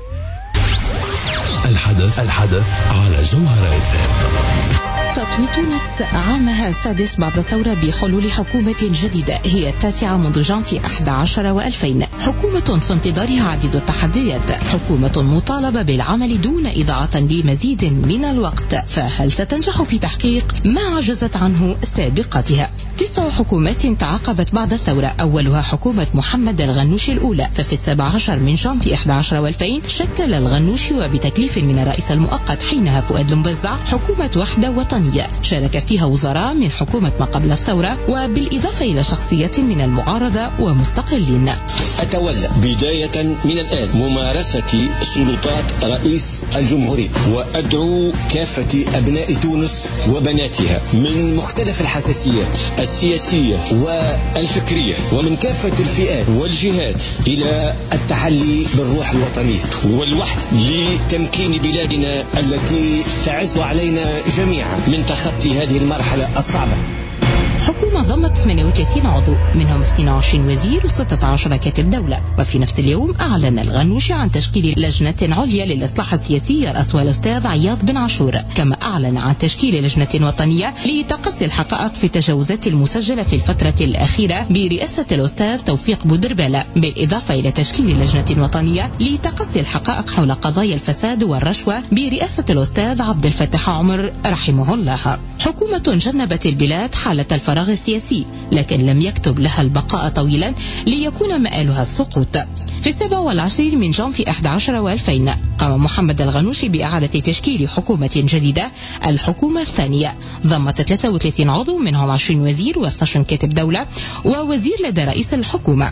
الحدث على جوهر تطوي تونس عامها السادس بعد الثورة بحلول حكومة جديدة هي التاسعة منذ جانفي 11 و2000. حكومة في انتظارها عديد التحديات، حكومة مطالبة بالعمل دون إضاعة لمزيد من الوقت، فهل ستنجح في تحقيق ما عجزت عنه سابقتها؟ 9 حكومات تعاقبت بعد الثورة، أولها حكومة محمد الغنوشي الأولى، ففي 17 من جانفي 11 و2000 شكل الغنوشي وبتكليف من الرئيس المؤقت حينها فؤاد المبزع حكومة وحدة وطنية شارك فيها وزراء من حكومة ما قبل الثورة، وبالإضافة إلى شخصية من المعارضة ومستقلين. أتولى بداية من الآن ممارسة سلطات رئيس الجمهورية، وأدعو كافة أبناء تونس وبناتها من مختلف الحساسيات السياسية والفكرية ومن كافة الفئات والجهات إلى التحلي بالروح الوطنية والوحدة لتمكين بلادنا التي تعز علينا جميعا من تخطي هذه المرحلة الصعبة. حكومة ضمت 38 عضو، منهم 22 وزير و16 كاتب دولة. وفي نفس اليوم أعلن الغنوشي عن تشكيل لجنة عليا للإصلاح السياسي يرأسها الأستاذ عياض بن عاشور، كما أعلن عن تشكيل لجنة وطنية لتقصي الحقائق في التجاوزات المسجلة في الفترة الأخيرة برئاسة الأستاذ توفيق بودربالة، بالإضافة إلى تشكيل لجنة وطنية لتقصي الحقائق حول قضايا الفساد والرشوة برئاسة الأستاذ عبد الفتاح عمر رحمه الله. حكومة جنبت البلاد حالة الفراغ السياسي، لكن لم يكتب لها البقاء طويلا ليكون مآلها السقوط. في 27 من جانفي 11 و2000 قام محمد الغنوشي بإعادة تشكيل حكومة جديدة، الحكومة الثانية، ضمت 33 عضو، منهم 20 وزير و12 كاتب دولة ووزير لدى رئيس الحكومة.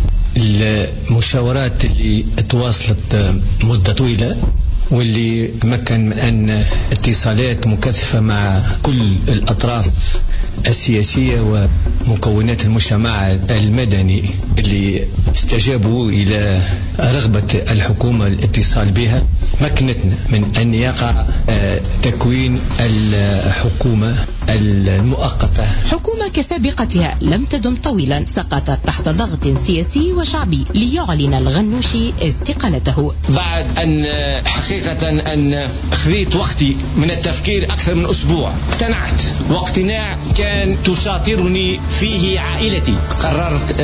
المشاورات اللي تواصلت مدة طويلة واللي تمكن من أن اتصالات مكثفة مع كل الأطراف السياسية ومكونات المجتمع المدني اللي استجابوا إلى رغبة الحكومة الاتصال بها، مكنتنا من أن يقع تكوين الحكومة المؤقتة. حكومة كسابقتها لم تدم طويلا، سقطت تحت ضغط سياسي وشعبي ليعلن الغنوشي استقالته. بعد أن حقيقة أن خذيت وقتي من التفكير أكثر من أسبوع، اقتنعت واقتناع كان تشاطرني فيه عائلتي، قررت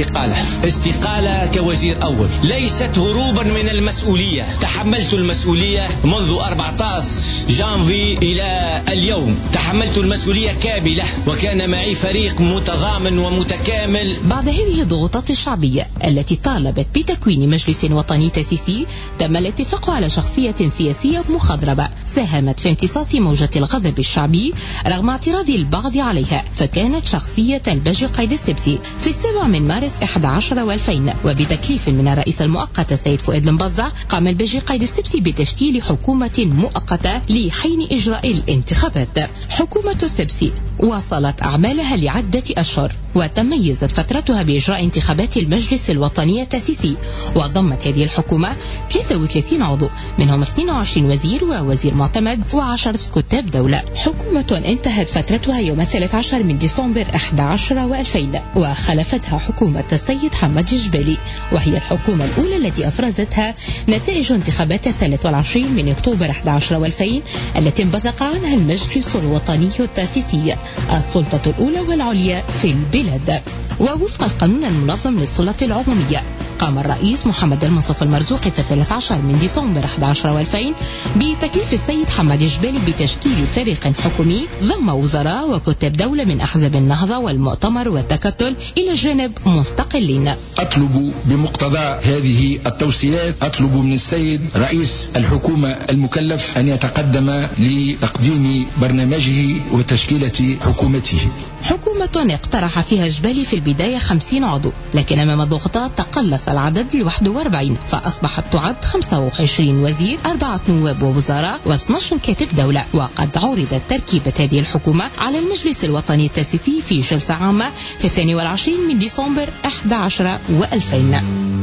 استقالة كوزير أول، ليست هروبا من المسؤولية، تحملت المسؤولية منذ 14 جانفي إلى اليوم، تحملت مسؤولية كاملة، وكان معي فريق متضامن ومتكامل. بعد هذه الضغوطات الشعبية التي طالبت بتكوين مجلس وطني تأسيسي، تم الاتفاق على شخصية سياسية مخضرمة ساهمت في امتصاص موجة الغضب الشعبي رغم اعتراض البعض عليها، فكانت شخصية الباجي قايد السبسي في 7 مارس 11 و2000، وبتكليف من الرئيس المؤقت السيد فؤاد المبزع قام الباجي قايد السبسي بتشكيل حكومة مؤقتة لحين إجراء الانتخابات. حكومة السبسي واصلت أعمالها لعدة أشهر، وتميزت فترتها بإجراء انتخابات المجلس الوطني التأسيسي، وضمت هذه الحكومة 33 عضو، منهم 22 وزير ووزير معتمد و10 كتاب دولة. حكومة انتهت فترتها يوم 13 من ديسمبر 11 و2000، وخلفتها حكومة السيد حمد الجبالي، وهي الحكومة الأولى التي أفرزتها نتائج انتخابات 23 من أكتوبر 11 و2000 التي انبثق عنها المجلس الوطني التأسيسي، السلطة الأولى والعليا في البلاد. ووفق القانون المنظم للسلطة العمومية، قام الرئيس محمد المنصف المرزوقي في 13 من ديسمبر 11 و2000 بتكليف السيد حمد الجبالي بتشكيل فريق حكومي ضم وزراء وكتاب دولة من أحزاب النهضة والمؤتمر والتكتل إلى جانب مستقلين. أطلب بمقتضى هذه التوصيات، أطلب من السيد رئيس الحكومة المكلف أن يتقدم لتقديم برنامجه وتشكيلة حكومته. حكومة اقترح فيها الجبالي في البداية 50 عضو، لكن أمام الضغوطات تقلص العدد ل 41، فأصبحت تعد 25 وزير، 4 نواب ووزراء و12 كاتب دولة. وقد عرضت تركيبة هذه الحكومة على المجلس الوطني التأسيسي في جلسة عامة في 22 من ديسمبر 11 و2000.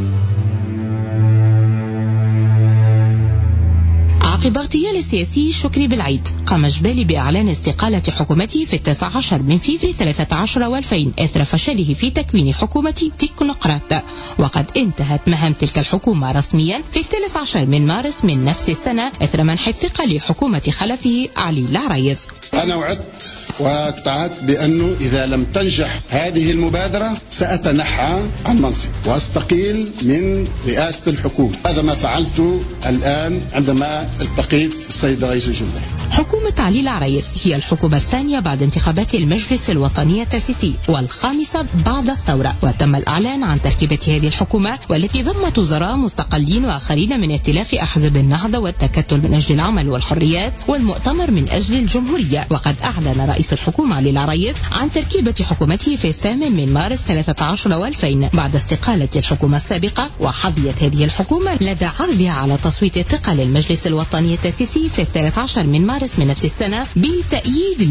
عقب اغتيال السياسي شكري بالعيد، قام جبالي بإعلان استقالة حكومته في 19 من فبراير 13 و2000 إثر فشله في تكوين حكومة تكنوقراط، وقد انتهت مهام تلك الحكومة رسميا في 13 من مارس من نفس السنة إثر منح الثقة لحكومة خلفه علي العريض. أنا وعدت واتعهدت بأنه إذا لم تنجح هذه المبادرة سأتنحى عن منصب وأستقيل من رئاسة الحكومة. هذا ما فعلته الآن عندما التقيت السيد رئيس الجمهورية. حكومة علي العريض هي الحكومة الثانية بعد انتخابات المجلس الوطني التأسيسي والخامسة بعد الثورة، وتم الإعلان عن تركيبة هذه الحكومة والتي ضمت وزراء مستقلين وآخرين من ائتلاف أحزاب النهضة والتكتل من أجل العمل والحريات والمؤتمر من أجل الجمهورية. وقد أعلن رئيس الحكومة علي العريض عن تركيبة حكومته في 8 من مارس 13 و2000 بعد استقالة الحكومة السابقة، وحظيت هذه الحكومة لدى عرضها على تصويت الثقة للمجلس الوطني التأسيسي في 13 من مارس من نفس السنة بتأييد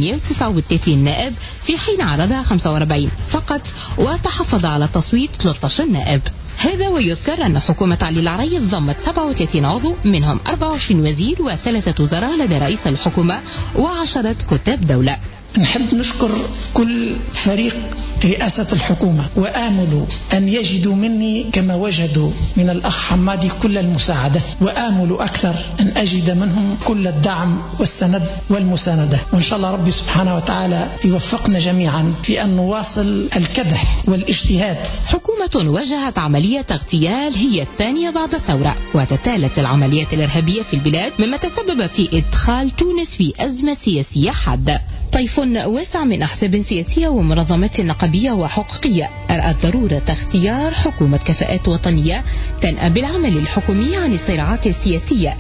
139 نائب، في حين عرضها 45 فقط وتحفظ على تصويت 13 نائب. هذا ويذكر أن حكومة علي العريض ضمت 37 عضو، منهم 24 وزير و3 وزراء لدى رئيس الحكومة و10 كتاب دولة. نحب نشكر كل فريق رئاسة الحكومة، وآمل أن يجدوا مني كما وجدوا من الأخ حمادي كل المساعدة، وآمل أكثر أن أجد منهم كل الدعم والسند والمساندة، وإن شاء الله ربي سبحانه وتعالى يوفقنا جميعا في أن نواصل الكدح والاجتهاد. حكومة واجهت عملية اغتيال هي الثانية بعد الثورة، وتتالت العمليات الإرهابية في البلاد مما تسبب في إدخال تونس في أزمة سياسية حادة. طيف واسع من أحزاب سياسية ومنظمات نقابية وحقوقية أرأت ضرورة اختيار حكومة كفاءات وطنية تنأى بالعمل الحكومي عن الصراعات السياسية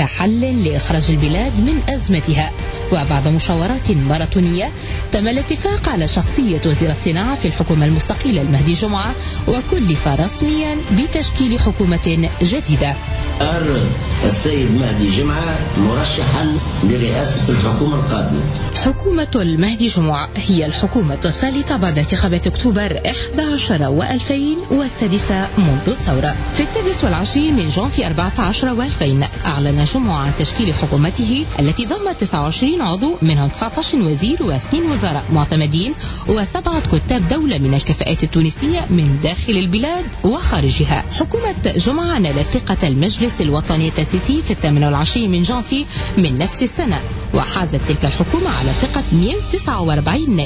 كحل لإخراج البلاد من أزمتها. وبعد مشاورات ماراثونية تم الاتفاق على شخصية وزير الصناعة في الحكومة المستقلة المهدي جمعة، وكلف رسميا بتشكيل حكومة جديدة. السيد مهدي جمعة مرشحا لرئاسة الحكومة القادمة. حكومة المهدي جمعة هي الحكومة الثالثة بعد انتخابات أكتوبر 11 و2000 والسادسة منذ الثورة. في 26 من جانفي 14 و2000 أعلن جمعة عن تشكيل حكومته التي ضمت 29 عضو، منهم 19 وزير و2 وزراء معتمدين و7 كتاب دولة من الكفاءات التونسية من داخل البلاد وخارجها. حكومة جمعة نالت ثقة المجلس الوطني التأسيسي في 28 من جانفي من نفس السنة، وحازت تلك الحكومة على ثقة 149 نائب،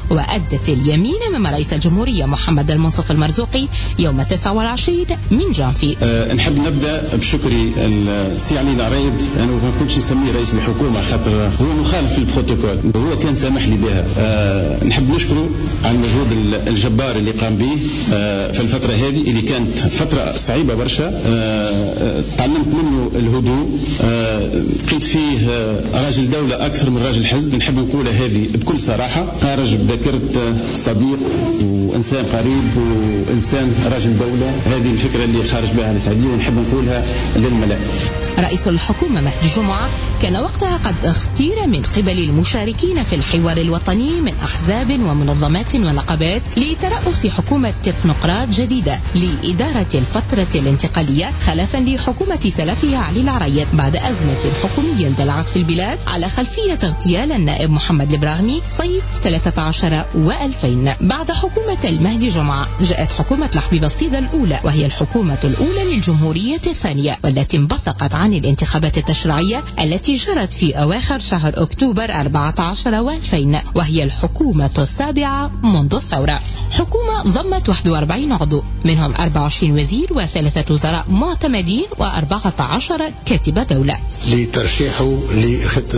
وأدت اليمين أمام رئيس الجمهورية محمد المنصف المرزوقي يوم 29 من جانفي. نحب نبدأ بشكري السي علي العرايد. أنا ما كنتش نسميه رئيس الحكومة خاطر هو مخالف للبروتوكول، هو كان سامح لي بها. نحب نشكره على المجهود الجبار اللي قام به في الفترة هذه اللي كانت فترة صعيبة برشا. تعلمت منه الهدوء، لقيت فيه راجل دولة أكثر من راجل حزب. نحب نقولها هذه بكل صراحة، خارج بذاكرة صديق وإنسان قريب وإنسان راجل دولة. هذه الفكرة اللي خارج بها على السعودية ونحب نقولها للملأ. رئيس الحكومة مهدي جمعة كان وقتها قد اختير من قبل المشاركين في الحوار الوطني من أحزاب ومنظمات ونقابات لترأس حكومة تكنوقراط جديدة لإدارة الفترة الانتقالية خلفا لحكومة سلفها علي العرايد بعد أزمة حكومية اندلعت في البلاد على خلفية اغتيال النائب محمد البراغمي صيف 13 و2000. بعد حكومة المهدي جمعة جاءت حكومة الحبيب الصيد الأولى، وهي الحكومة الأولى للجمهورية الثانية والتي انبثقت عن الانتخابات التشريعية التي جرت في أواخر شهر أكتوبر 14 و2000، وهي الحكومة السابعة منذ الثورة. حكومة ضمت 41 عضو، منهم 24 وزير و3 وزراء معتمدين و14 كاتب دولة. لترشيحه لخطة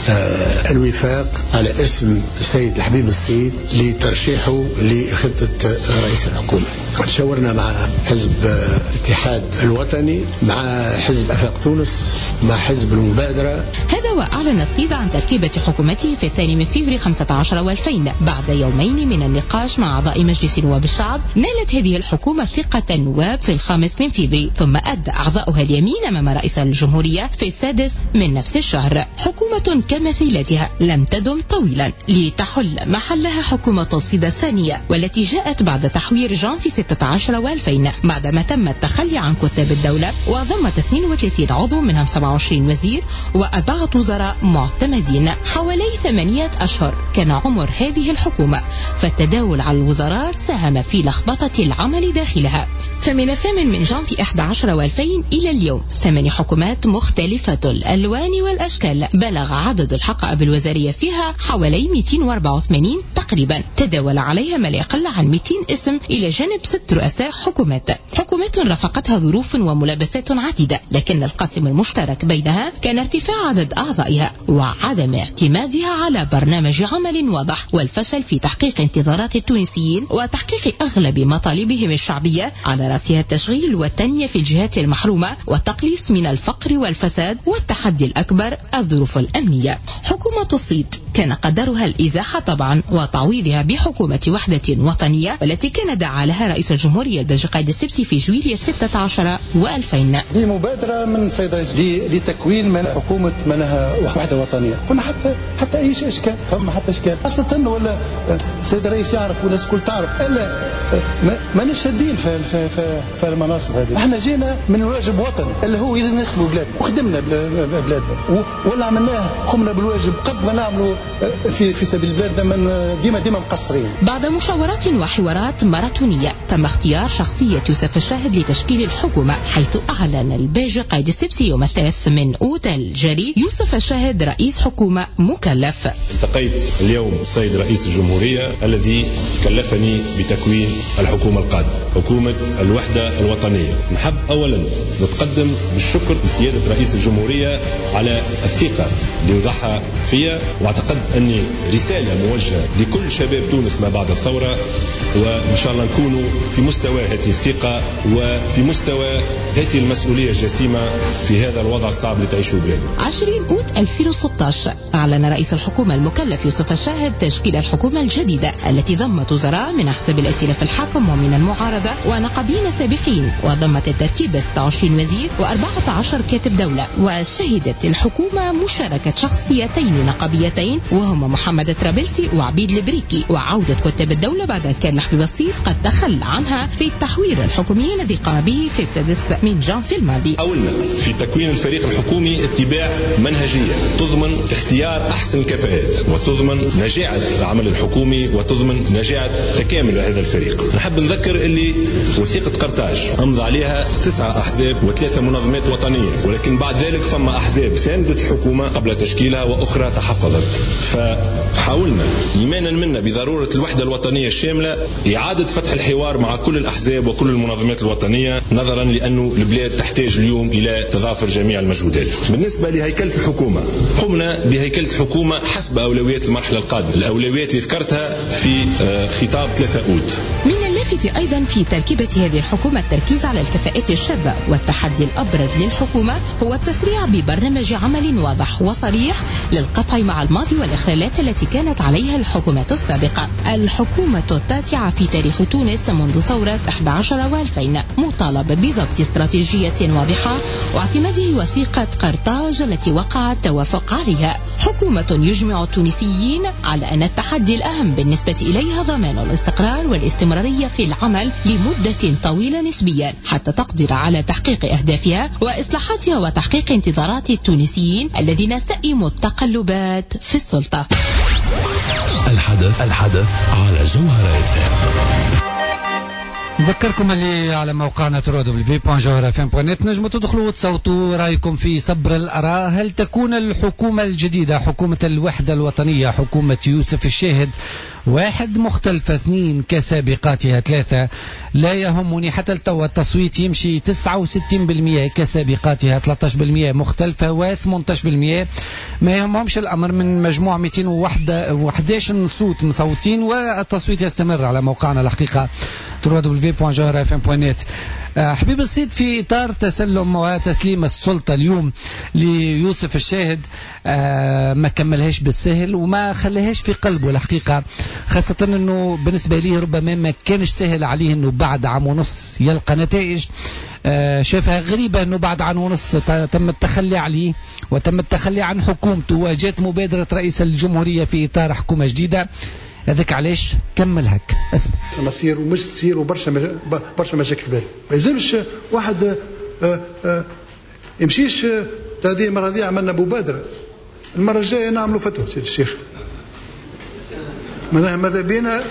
الوفاق على اسم السيد الحبيب الصيد لترشيحه لخطة رئيس الحكومة. تشاورنا مع حزب الاتحاد الوطني، مع حزب أفاق تونس، مع حزب المبادرة. هذا وأعلن الصيد عن تركيبة حكومته في 2 من فبراير 15 و2000 بعد يومين من النقاش مع أعضاء مجلس نواب الشعب. نالت هذه الحكومة ثقة النواب في 5 من فبراير، ثم أدى أعضاؤها اليمين أمام رئيس الجمهورية في 6 من نفس الشهر. حكومة كمثيلتها لم تدم طويلا لتحل محلها حكومة الصيد الثانية، والتي جاءت بعد تحوير جانفي 16 و2000 بعدما تم التخلي عن كتاب الدولة، وضمت 32 عضو منهم 27 وزير و4 وزراء معتمدين. حوالي 8 أشهر كان عمر هذه الحكومة، فالتداول على الوزارات ساهم في لخبطة العمل داخلها. فمن 8 من جانفي 11 و2000 إلى اليوم 8 حكومات مختلفة الألوان والأشكال، بلغ عدد الحقائب الوزارية فيها حوالي 284 تقريبا، تداول عليها ما لا يقل عن 200 اسم إلى جانب 6 رؤساء حكومات رافقتها ظروف وملابسات عديدة، لكن القاسم المشترك بينها كان ارتفاع عدد أعضائها وعدم اعتمادها على برنامج عمل واضح، والفشل في تحقيق انتظارات التونسيين وتحقيق أغلب مطالبهم الشعبية، على رأسها التشغيل والتنمية في الجهات المحرومة والتقليص من الفقر والفساد، والتحدي الأكبر الظروف الأمنية. حكومة الصيد كان قدرها الإزاحة طبعا وتعويضها بحكومة وحدة وطنية، والتي كان دعا لها رئيس الجمهورية البلجي قايد السبسي في جويلية 16 و2000 بمبادرة من السيد رئيس لتكوين حكومة منها وحدة وطنية. كنا حتى أي إشكال، فما حتى إشكال خاصة ولا السيد الرئيس يعرف والناس الكل تعرف، إلا ما نشدين في المناصب هذه. احنا جينا من واجب وطني اللي هو لازم نخدموا بلادنا، وخدمنا بلادنا ولا عملناه، قمنا بالواجب قد ما نعملوا في سبيل بلادنا، من ديما مقصرين. بعد مشاورات وحوارات ماراثونية تم اختيار شخصية يوسف الشاهد لتشكيل الحكومة، حيث أعلن البلجي قايد السبسي يوم 3 من أوت الجاري يوسف الشاهد رئيس حكومة مكلف. التقيت اليوم السيد رئيس الجمهورية الذي كلفني بتكوين الحكومة القادمة، حكومة الوحدة الوطنية. نحب أولا نتقدم بالشكر لسيادة رئيس الجمهورية على الثقة اللي وضعها فيها، واعتقد أني رسالة موجهة لكل شباب تونس ما بعد الثورة، وإن شاء الله نكونوا في مستوى هذه الثقة وفي مستوى هذه المسؤولية الجسيمة في هذا الوضع الصعب اللي تعيشه بلادنا. 20 أوت 2016 أعلن رئيس الحكومة المكلف يوسف الشاهد تشكيل الحكومة الجديدة التي ضمت وزراء من أحزاب الائتلاف الحاكم ومن المعارضة ونقابين سابقين، وضمت التركيبة 26 وزير و14 كاتب دولة. وشهدت الحكومة مشاركة شخصيتين نقابيتين وهما محمد طرابلسي وعبيد البريكي، وعودة كتاب الدولة بعد أن كان الحبيب الصيد قد تخلى عنها في التحوير الحكومي الذي قام به في 6 من جان في الماضي. حاولنا في تكوين الفريق الحكومي اتباع منهجية تضمن اختيار أحسن الكفاءات وتضمن نجاعة العمل الحكومي وتضمن نجاعة تكامل هذا الفريق. نحب نذكر اللي وثيقة قرطاج أمضى عليها 9 أحزاب و3 منظمات وطنية، ولكن بعد ذلك فما أحزاب ساندت الحكومة قبل تشكيلها وأخرى تحفظت. فحاولنا إيمانا منا بضرورة الوحدة الوطنية الشاملة إعادة فتح الحوار مع كل الأحزاب وكل المنظمات الوطنية، نظرا لأنه البلاد تحتاج اليوم إلى تضافر جميع المجهودات. بالنسبة لهيكلة الحكومة، قمنا بهيكلة حكومة حسب أولويات المرحلة القادمة، الأولويات اللي ذكرتها في خطاب 3 أوت. من اللافت أيضا في تركيبة هذه الحكومة التركيز على الكفاءات الشابة، والتحدي الأبرز للحكومة هو التسريع ببرنامج عمل واضح وصريح للقطع مع الماضي والإخلالات التي كانت عليها الحكومات السابقة. الحكومة التاسعة في تاريخ تونس منذ ثورة 11 و2000 مطالبة بضبط استراتيجية واضحة واعتماد وثيقة قرطاج التي وقع التوافق عليها. حكومة يجمع التونسيين على أن التحدي الأهم بالنسبة إليها ضمان الاستقرار والاستمرارية في العمل لمدة طويلة نسبيا حتى تقدر على تحقيق أهدافها وإصلاحاتها وتحقيق انتظارات التونسيين الذين سئموا التقلبات في السلطة. الحدث على جوهرة FM. نذكركم اللي على موقعنا www.jawharafm.net نجموا تدخلوا وتصوتوا رايكم في صبر الآراء. هل تكون الحكومة الجديدة حكومة الوحدة الوطنية حكومة يوسف الشاهد 1 مختلفة 2 كسابقاتها 3؟ لا يهمني حتى التو التصويت يمشي 69% كسابقاتها 13% مختلفة و18%. ما يهمهمش الأمر من مجموع 211 صوت مصوتين، والتصويت يستمر على موقعنا الحقيقة www.jawharafm.net. حبيب السيد، في إطار تسلم وتسليم السلطة اليوم ليوسف الشاهد ما كملهاش بالسهل وما خليهاش في قلبه الحقيقة، خاصة أنه بالنسبة لي ربما ما كانش سهل عليه أنه بعد عام ونص يلقى نتائج. شافها غريبة أنه بعد عام ونص تم التخلي عليه وتم التخلي عن حكومته وجات مبادرة رئيس الجمهورية في إطار حكومة جديدة. هذاك علاش كمل هك اسمع مصير ومش تصير وبرشا مشاكل بالي. ما يلزمش واحد يمشيش هذه المره دي عملنا مبادره، المره الجايه نعملوا فتوى سيدي الشيخ. ماذا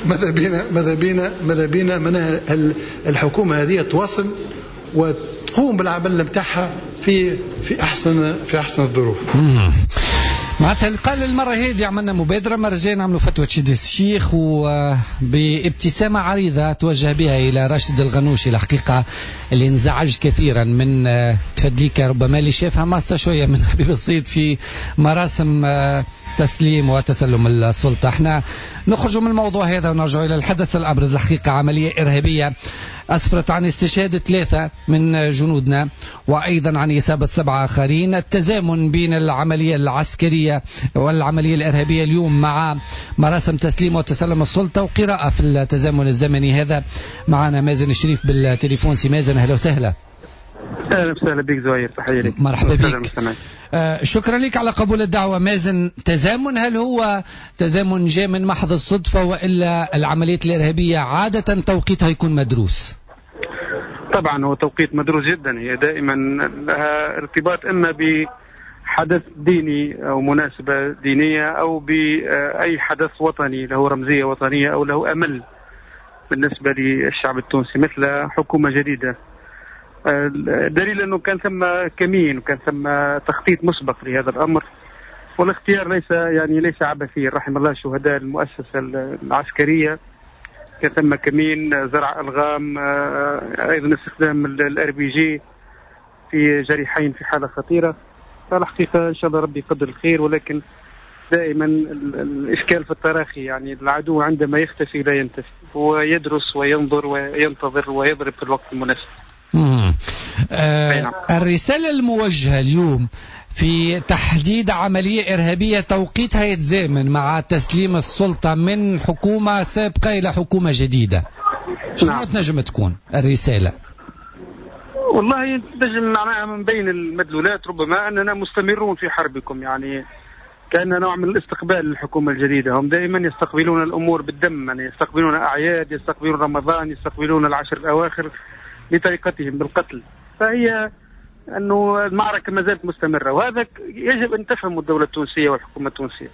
بينا من الحكومه هذه تواصل وتقوم بالعمل نتاعها في احسن الظروف. معناتها قال المرة هذه عملنا مبادرة، مرة جاية نعملوا فتوى تشيد الشيخ، وبابتسامة عريضة توجه بها إلى راشد الغنوشي الحقيقة اللي انزعج كثيرا من تفدليكا ربما اللي شافها ماسة شوية من حبيب الصيد في مراسم تسليم وتسلم السلطة. احنا نخرج من الموضوع هذا ونرجع إلى الحدث الأبرز الحقيقة. عملية إرهابية أسفرت عن استشهاد 3 من جنودنا وأيضا عن إصابة 7 آخرين. التزامن بين العملية العسكرية والعملية الإرهابية اليوم مع مراسم تسليم وتسلم السلطة وقراءة في التزامن الزمني هذا. معنا مازن الشريف بالتليفون. سي مازن، أهلا وسهلا. أهلا وسهلا بك زهير، تحية لك. مرحبا بك. شكرا لك على قبول الدعوة. مازن، تزامن هل هو تزامن جاء من محض الصدفة وإلا العمليات الإرهابية عادة توقيتها يكون مدروس؟ طبعا هو توقيت مدروس جدا، هي دائما لها ارتباط إما بحدث ديني أو مناسبة دينية أو بأي حدث وطني له رمزية وطنية أو له أمل بالنسبة للشعب التونسي مثل حكومة جديدة. دليل أنه كان ثم كمين وكان ثم تخطيط مسبق لهذا الأمر، والاختيار ليس عبثي. رحم الله شهداء المؤسسة العسكرية، كان ثم كمين، زرع ألغام، أيضا استخدام الRPG في جريحين في حالة خطيرة. فالحقيقة إن شاء الله ربي يقدر الخير، ولكن دائما الإشكال في التراخي، يعني العدو عندما يختفي لا ينتفي، هو يدرس وينظر وينتظر ويضرب في الوقت المناسب. الرسالة الموجهة اليوم في تحديد عملية إرهابية توقيتها يتزامن مع تسليم السلطة من حكومة سابقة إلى حكومة جديدة، شنو تنجم تكون الرسالة؟ والله تنجم معناها من بين المدلولات ربما أننا مستمرون في حربكم، يعني كان نوع من الاستقبال للحكومة الجديدة. هم دائما يستقبلون الأمور بالدم، يعني يستقبلون أعياد، يستقبلون رمضان، يستقبلون العشر الأواخر بطريقتهم بالقتل. فهي أنه المعركة ما زالت مستمرة، وهذا يجب أن تفهموا الدولة التونسية والحكومة التونسية.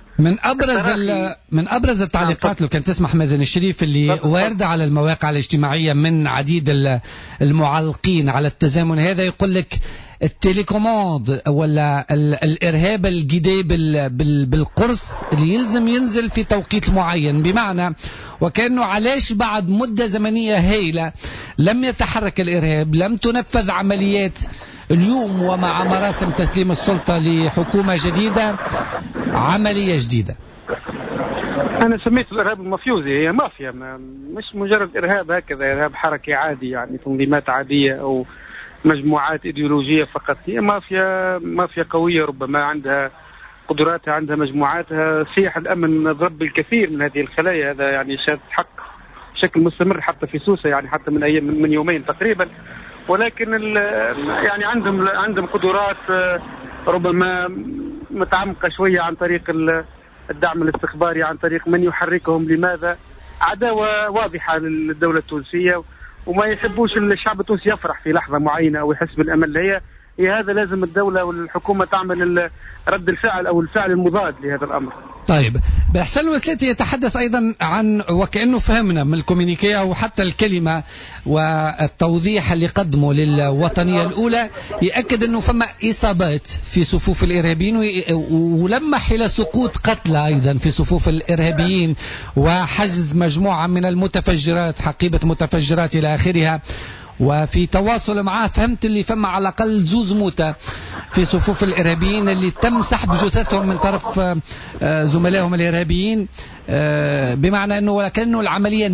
من أبرز التعليقات لو كان تسمح مازن الشريف اللي واردة على المواقع الاجتماعية من عديد المعلقين على التزامن هذا، يقول لك التليكوموند ولا الإرهاب الجدي بالقرص اللي يلزم ينزل في توقيت معين، بمعنى وكأنه علاش بعد مدة زمنية هائلة لم يتحرك الإرهاب، لم تنفذ عمليات اليوم ومع مراسم تسليم السلطة لحكومة جديدة عملية جديدة. أنا سميت الإرهاب المافيوزي، هي مافيا، مش مجرد إرهاب هكذا، إرهاب حركي عادي يعني تنظيمات عادية أو مجموعات إيديولوجية فقط. هي مافيا قوية ربما عندها قدراتها، عندها مجموعاتها. سياح الأمن ضرب الكثير من هذه الخلايا، هذا يعني شهادة حق بشكل مستمر حتى في سوسة، يعني حتى من يومين تقريبا. ولكن يعني عندهم قدرات ربما متعمقة شوية عن طريق الدعم الاستخباري، عن طريق من يحركهم. لماذا؟ عداوة واضحة للدولة التونسية، وما يحبوش الشعب التونسي يفرح في لحظة معينة أو يحس بالأمل. هي هذا لازم الدولة والحكومة تعمل رد الفعل أو الفعل المضاد لهذا الأمر. طيب، بحسن وسلاتي يتحدث أيضا عن وكأنه فهمنا من الكومينيكية وحتى الكلمة والتوضيح اللي قدمه للوطنية الأولى، يأكد أنه فما إصابات في صفوف الإرهابيين، ولمح إلى سقوط قتلى أيضا في صفوف الإرهابيين وحجز مجموعة من المتفجرات، حقيبة متفجرات إلى آخرها. وفي تواصل معاه فهمت اللي فما على الأقل زوز موتى في صفوف الإرهابيين اللي تم سحب جثثهم من طرف زملائهم الإرهابيين، بمعنى أنه ولكنه العملية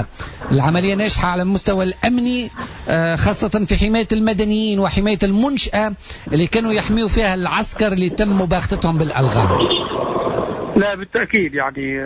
ناجحة على المستوى الأمني، خاصة في حماية المدنيين وحماية المنشأة اللي كانوا يحميوا فيها العسكر اللي تم مباغتتهم بالألغام. لا بالتأكيد، يعني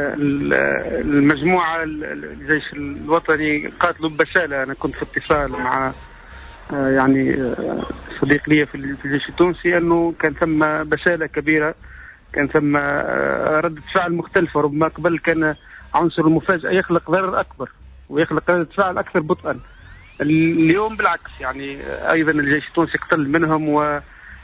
المجموعة الجيش الوطني قاتلوا ببسالة. أنا كنت في اتصال مع يعني صديق لي في الجيش التونسي أنه كان ثم بسالة كبيرة، كان ثم ردة فعل مختلفة. ربما قبل كان عنصر المفاجأة يخلق ضرر أكبر ويخلق ردة فعل أكثر بطئا. اليوم بالعكس، يعني أيضا الجيش التونسي قتل منهم، و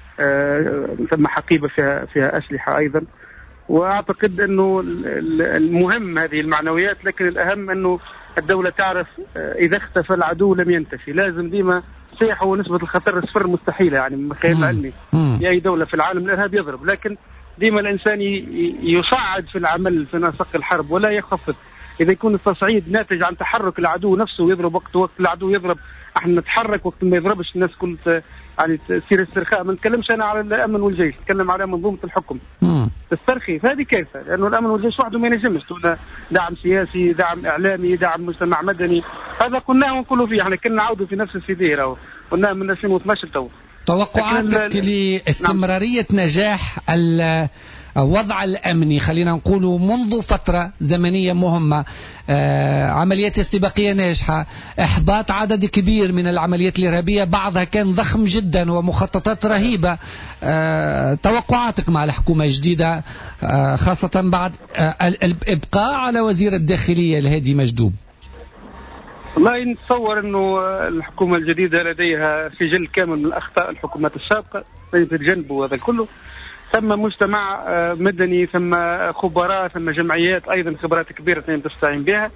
ثم حقيبة فيها أسلحة أيضا. وأعتقد أنه المهم هذه المعنويات، لكن الأهم أنه الدولة تعرف إذا اختفى العدو لم ينتفي. لازم ديما سيحوا ونسبة الخطر صفر مستحيلة، يعني من خيال العلمي في أي دولة في العالم الإرهاب يضرب، لكن ديما الإنسان يصعد في العمل في نسق الحرب ولا يخفض. إذا يكون التصعيد ناتج عن تحرك العدو نفسه ويضرب وقت العدو يضرب، احنا نتحرك وقت ما يضربش الناس كل يعني تصير استرخاء. ما نتكلمش انا على الامن والجيش، نتكلم على منظومه الحكم تسترخي. فهذه كارثه، لانه الامن والجيش وحده ما ينجمش دون دعم سياسي، دعم اعلامي، دعم مجتمع مدني. هذا قلناه ونقولوا فيه، احنا كنا نعودوا في نفس السيدير قلناه من 2012 تو. توقعاتك لاستمراريه نجاح الوضع الأمني خلينا نقول منذ فترة زمنية مهمة، عمليات استباقية ناجحة، إحباط عدد كبير من العمليات الإرهابية، بعضها كان ضخم جدا ومخططات رهيبة. توقعاتك مع الحكومة الجديدة، خاصة بعد الإبقاء على وزير الداخلية الهادي مجدوب؟ والله نتصور أنه الحكومة الجديدة لديها سجل كامل من أخطاء الحكومات السابقة سيتجنبوا هذا كله. ثم مجتمع مدني، ثم خبراء، ثم جمعيات أيضا خبرات كبيرة تستعين بها.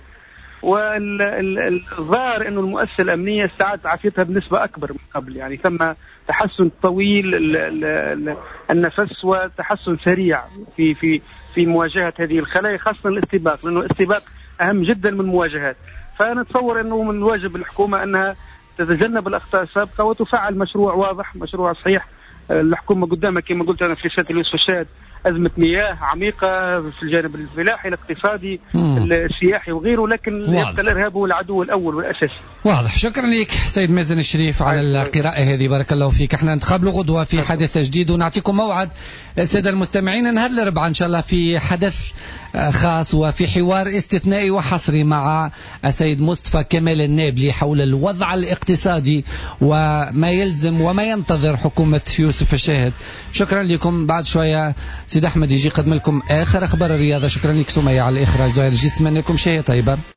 والظاهر أنه المؤسسة الأمنية استعادت عافيتها بنسبة أكبر من قبل، يعني ثم تحسن طويل النفس وتحسن سريع في مواجهة هذه الخلايا، خاصة الاستباق، لأنه الاستباق أهم جدا من المواجهات. فنتصور أنه من واجب الحكومة أنها تتجنب الأخطاء السابقة وتفعل مشروع واضح، مشروع صحيح. الحكومة قدامها كما قلت أنا في رسالة اليوسف الشاد أزمة مياه عميقة في الجانب الفلاحي الاقتصادي السياحي وغيره، لكن يبقى الإرهاب هو العدو الأول والأساسي. واضح. شكرا لك سيد مازن الشريف على القراءة هذه، بارك الله فيك. احنا نتقابلوا غدوة في حدث جديد، ونعطيكم موعد السادة المستمعين نهار الأربعاء إن شاء الله في حدث خاص وفي حوار استثنائي وحصري مع السيد مصطفى كمال النابلي حول الوضع الاقتصادي وما يلزم وما ينتظر حكومة يوسف الشاهد. شكرا لكم. بعد شوية سيد أحمد يجي يقدم لكم آخر أخبار الرياضة. شكرا لك سمية على الإخراج. زهير الجسم، منكم شيء طيبة.